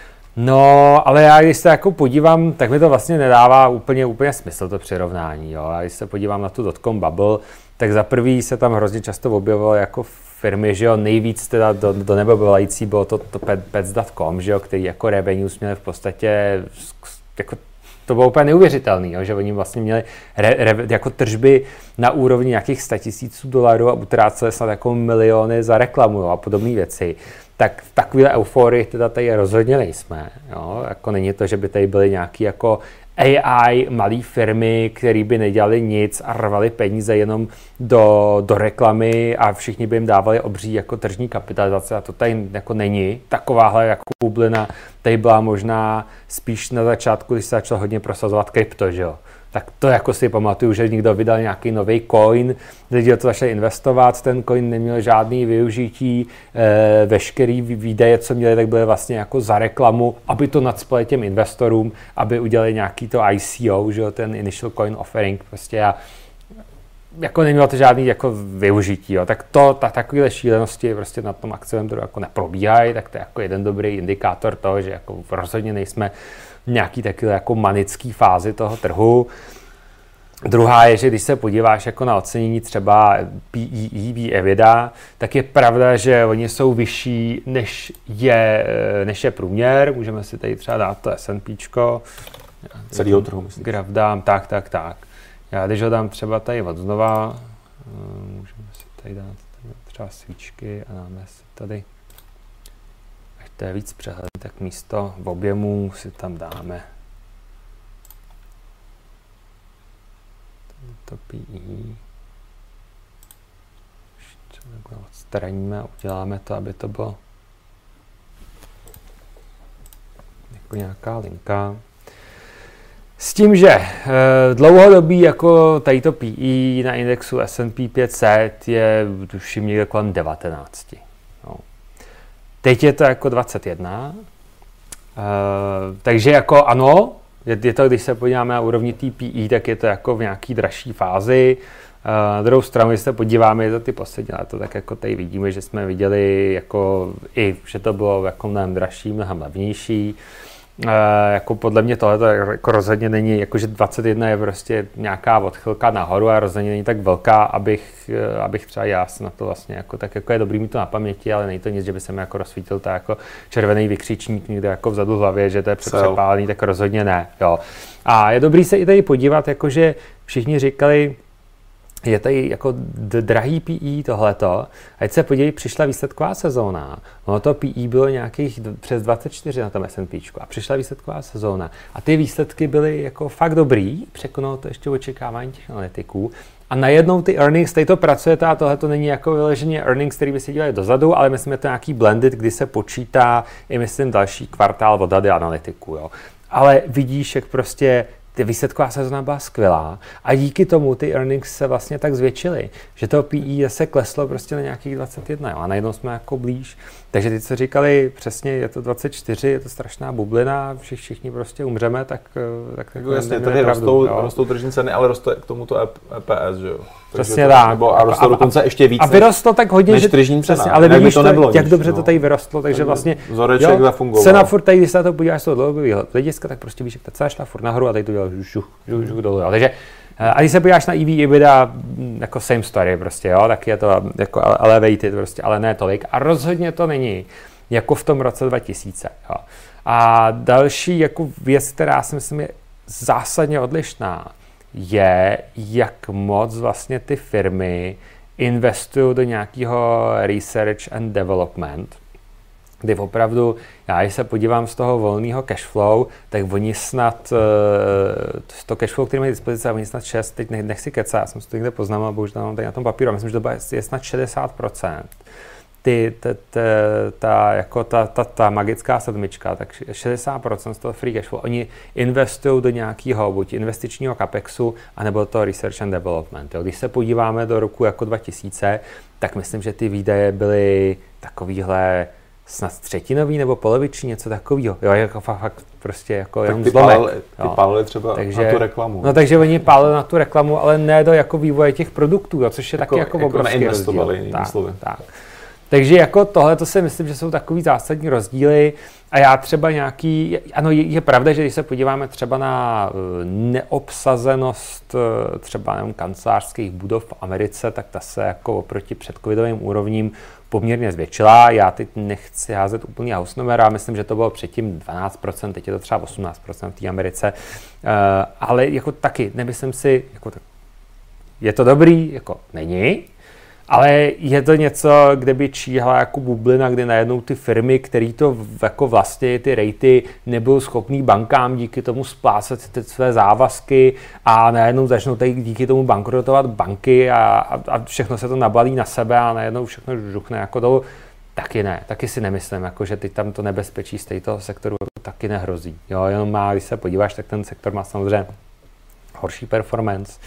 [SPEAKER 2] No, ale já když se jako podívám, tak mi to vlastně nedává úplně smysl to přirovnání. Jo. A když se podívám na tu dotcom bubble, tak za prvý se tam hrozně často objevilo jako firmy, že jo, nejvíc teda do nebe volající bylo to Pets.com, že jo, který jako revenues měli v podstatě jako to bylo úplně neuvěřitelný, jo, že oni vlastně měli jako tržby na úrovni nějakých $100,000 a utráceli snad jako miliony za reklamu, jo, a podobné věci. Tak v takové euforii teda tady rozhodně nejsme. Jo? Jako není to, že by tady byly nějaké jako AI malé firmy, které by nedělali nic a rvali peníze jenom do reklamy a všichni by jim dávali obří jako tržní kapitalizace a to tady jako není. Takováhle jako bublina tady byla možná spíš na začátku, když se začalo hodně prosazovat krypto, že jo. Tak to jako si pamatuju, že někdo vydal nějaký nový coin, lidi do to začali investovat, ten coin neměl žádný využití, veškerý výdaje, co měli, tak byly vlastně jako za reklamu, aby to nacpali těm investorům, aby udělali nějaký to ICO, že jo, ten Initial Coin Offering, prostě a jako nemělo to žádný jako využití, jo. Tak takovéhle šílenosti prostě na tom akciovém trhu jako neprobíhají, tak to je jako jeden dobrý indikátor toho, že jako rozhodně nejsme nějaký takové jako manický fázi toho trhu. Druhá je, že když se podíváš jako na ocenění třeba PE, EBITDA, tak je pravda, že oni jsou vyšší, než je průměr. Můžeme si tady třeba dát to S&Pčko.
[SPEAKER 4] Celýho trhu, myslím.
[SPEAKER 2] Graf dám, tak. Já když ho dám třeba tady odznova, můžeme si tady dát třeba svíčky a dáme si tady, ať to je víc přehled, tak místo v objemu si tam dáme to PE. Ještě takhle odstraníme a uděláme to, aby to bylo jako nějaká linka. S tím, že dlouhodobý jako tadyto PE na indexu S&P 500 je tuším někde kolem 19. No. Teď je to jako 21. Takže jako ano, je to, když se podíváme na úrovni té PE, tak je to jako v nějaký dražší fázi. Na druhou stranu, když se podíváme za ty poslední léta, tak jako tady vidíme, že jsme viděli jako i, že to bylo jako mnohem dražší, mnohem levnější. Jako podle mě tohle jako rozhodně není, jakože 21 je prostě nějaká odchylka nahoru a rozhodně není tak velká, abych třeba já na to vlastně jako, tak jako je dobrý mít to na paměti, ale není to nic, že by se mi jako rozsvítil tak jako červený vykřičník někde jako vzadu v hlavě, že to je přepálený, tak rozhodně ne, jo. A je dobrý se i tady podívat, jakože všichni říkali, je tady jako drahý PE tohleto. Ať se podívej, přišla výsledková sezóna. Ono to PE bylo nějakých přes 24 na tom S&Pčku a přišla výsledková sezóna. A ty výsledky byly jako fakt dobrý, překonalo to ještě očekávání těch analytiků. A najednou ty earnings, tady to pracujete a tohle to není jako vyloženě earnings, který by si dělali dozadu, ale myslím, že to je nějaký blended, kdy se počítá i myslím další kvartál od dady analytiků. Jo. Ale vidíš, jak prostě ty výsledková sezóna byla skvělá a díky tomu ty earnings se vlastně tak zvětšily, že to PE se kleslo prostě na nějakých 21, jo, a najednou jsme jako blíž. Takže ty, co říkali, přesně je to 24, je to strašná bublina, všichni prostě umřeme, tak
[SPEAKER 4] jako jasně, tady rostou tržní ceny, ale roste k tomuto EPS, že jo?
[SPEAKER 2] Přesně tak.
[SPEAKER 4] A rostou dokonce ještě víc
[SPEAKER 2] a vyrostlo tak hodně,
[SPEAKER 4] než tržní cena.
[SPEAKER 2] Přesně, ale vidíš,
[SPEAKER 4] to nebylo
[SPEAKER 2] jak dobře to tady vyrostlo, takže vlastně
[SPEAKER 4] vzoreček zafungoval.
[SPEAKER 2] Cena furt tady, když se na to podíváš z toho dlouhodobého hlediska, tak prostě víš, jak ta cena šla furt nahoru a tady to dělal žuch dolů. Takže a když se podíváš na EV, EBITDA, jako same story prostě, jo, tak je to jako elevated prostě, ale ne tolik. A rozhodně to není jako v tom roce 2000, jo. A další jako věc, která si myslím je zásadně odlišná, je, jak moc vlastně ty firmy investují do nějakého research and development, kdy opravdu, já když se podívám z toho volného cashflow, tak oni snad, to cashflow, který mají dispozice, oni snad 6, teď nechci kecat, já jsem si to někde poznamenal, bohužel mám tady na tom papíru, myslím, že to je snad 60% ta magická sedmička, tak 60% z toho free cash flow, oni investují do nějakého buď investičního capexu, anebo to research and development. Jo. Když se podíváme do roku jako 2000, tak myslím, že ty výdaje byly takovýhle snad třetinový nebo poloviční, něco takového. Jo, jako fakt prostě jako jenom zlomek.
[SPEAKER 4] Ty pálili třeba na tu reklamu.
[SPEAKER 2] No takže oni pálili na tu reklamu, ale ne do jako vývoje těch produktů, jo, což je taky jako obrovský rozdíl. Tak. Takže jako tohle to si myslím, že jsou takový zásadní rozdíly a já třeba ano, je pravda, že když se podíváme třeba na neobsazenost třeba nevím, kancelářských budov v Americe, tak ta se jako oproti předcovidovým úrovním poměrně zvětšila. Já teď nechci házet úplný hausnummer, a myslím, že to bylo předtím 12%, teď je to třeba 18% v té Americe, ale jako taky nemyslím si, jako je to dobrý, jako není, ale je to něco, kde by číhala jako bublina, kdy najednou ty firmy, které to jako vlastně ty rejty nebudou schopný bankám díky tomu splácet ty své závazky a najednou začnou tady díky tomu bankrotovat banky a všechno se to nabalí na sebe a najednou všechno žuchne jako dolů. Taky ne, taky si nemyslím, jako, že teď tam to nebezpečí z toho sektoru taky nehrozí. Jo, jenom když se podíváš, tak ten sektor má samozřejmě horší performance.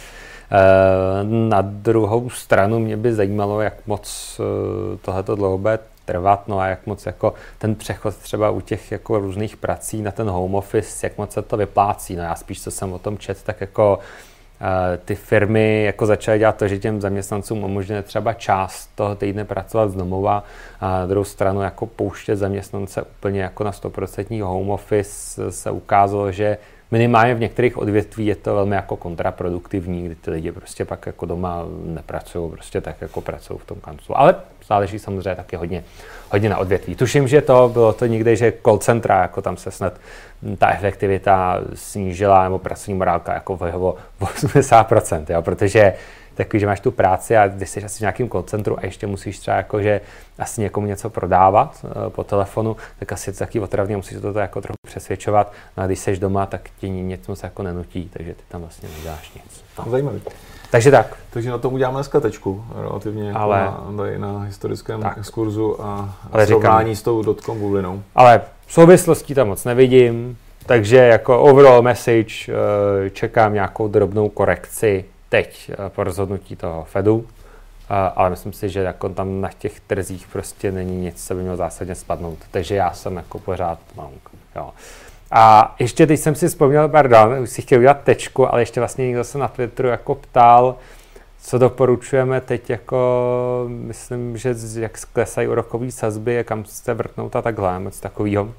[SPEAKER 2] Na druhou stranu mě by zajímalo, jak moc tohleto dlouho bude trvat, no a jak moc jako ten přechod třeba u těch jako různých prací na ten home office, jak moc se to vyplácí. No já spíš, co jsem o tom četl, tak jako ty firmy jako začaly dělat to, že těm zaměstnancům umožňuje třeba část toho týdne pracovat z domova a na druhou stranu jako pouštět zaměstnance úplně jako na 100% home office se ukázalo, že minimálně v některých odvětví je to velmi jako kontraproduktivní, kdy ty lidi prostě pak jako doma nepracují, prostě tak jako pracují v tom kanclu. Ale záleží samozřejmě taky hodně na odvětví. Tuším, že to bylo to někde, že call centra, jako tam se snad ta efektivita snížila, nebo pracovní morálka jako o 80%, jo, protože takový, že máš tu práci a když jsi asi v nějakém call centru a ještě musíš třeba jako, že asi někomu něco prodávat po telefonu, tak asi je to taky otravně, musíš to jako trochu přesvědčovat. No a když jsi doma, tak ti nic moc jako nenutí, takže ty tam vlastně neděláš nic. No.
[SPEAKER 4] Zajímavý.
[SPEAKER 2] Takže tak.
[SPEAKER 4] Takže na tom uděláme dneska tečku, relativně
[SPEAKER 2] ale,
[SPEAKER 4] na historickém exkurzu a srovnání s tou dotcom bublinou.
[SPEAKER 2] Ale souvislostí tam moc nevidím, takže jako overall message čekám nějakou drobnou korekci teď po rozhodnutí toho Fedu, ale myslím si, že jako tam na těch trzích prostě není nic, co by mělo zásadně spadnout, takže já jsem jako pořád long. Jo. A ještě teď jsem si vzpomněl, už si chtěl udělat tečku, ale ještě vlastně někdo se na Twitteru jako ptal, co doporučujeme teď jako, myslím, že jak sklesají úrokové sazby, kam se vrtnout a takhle, moc takovýho.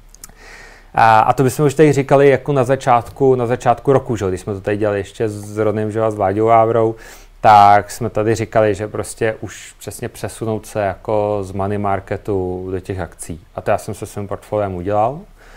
[SPEAKER 2] A to bychom už tady říkali jako na začátku roku, že? Když jsme to tady dělali ještě s Rodným, že? S Vláďou Vávrou, tak jsme tady říkali, že prostě už přesně přesunout se jako z money marketu do těch akcí. A to já jsem se svým portfoliem udělal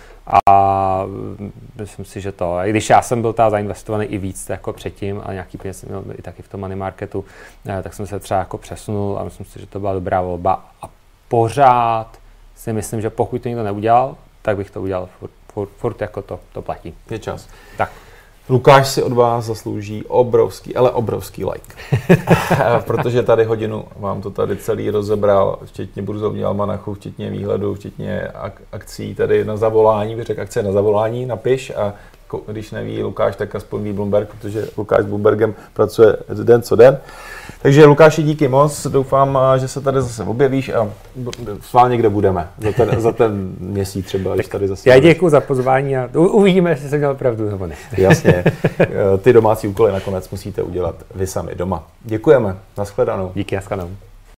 [SPEAKER 2] a myslím si, že to, i když já jsem byl teda zainvestovaný i víc jako předtím, ale nějaký peněz jsem měl i taky v tom money marketu, tak jsem se třeba jako přesunul a myslím si, že to byla dobrá volba. A pořád si myslím, že pokud to někdo neudělal, tak bych to udělal furt jako to platí.
[SPEAKER 4] Je čas.
[SPEAKER 2] Tak.
[SPEAKER 4] Lukáš si od vás zaslouží obrovský like. Protože tady hodinu vám to tady celý rozebral, včetně burzovní almanachu, včetně výhledu, včetně akcí tady na zavolání, bych řekl akce na zavolání, napiš a když neví Lukáš, tak aspoň ví Bloomberg, protože Lukáš s Bloombergem pracuje den co den. Takže Lukáši, díky moc, doufám, že se tady zase objevíš a s vámi někde budeme za ten měsíc třeba, když tady zase...
[SPEAKER 2] Já děkuji za pozvání a uvidíme, jestli jsem měl pravdu nebo ne.
[SPEAKER 4] Jasně, ty domácí úkoly nakonec musíte udělat vy sami doma. Děkujeme, nashledanou.
[SPEAKER 2] Díky, nashledanou.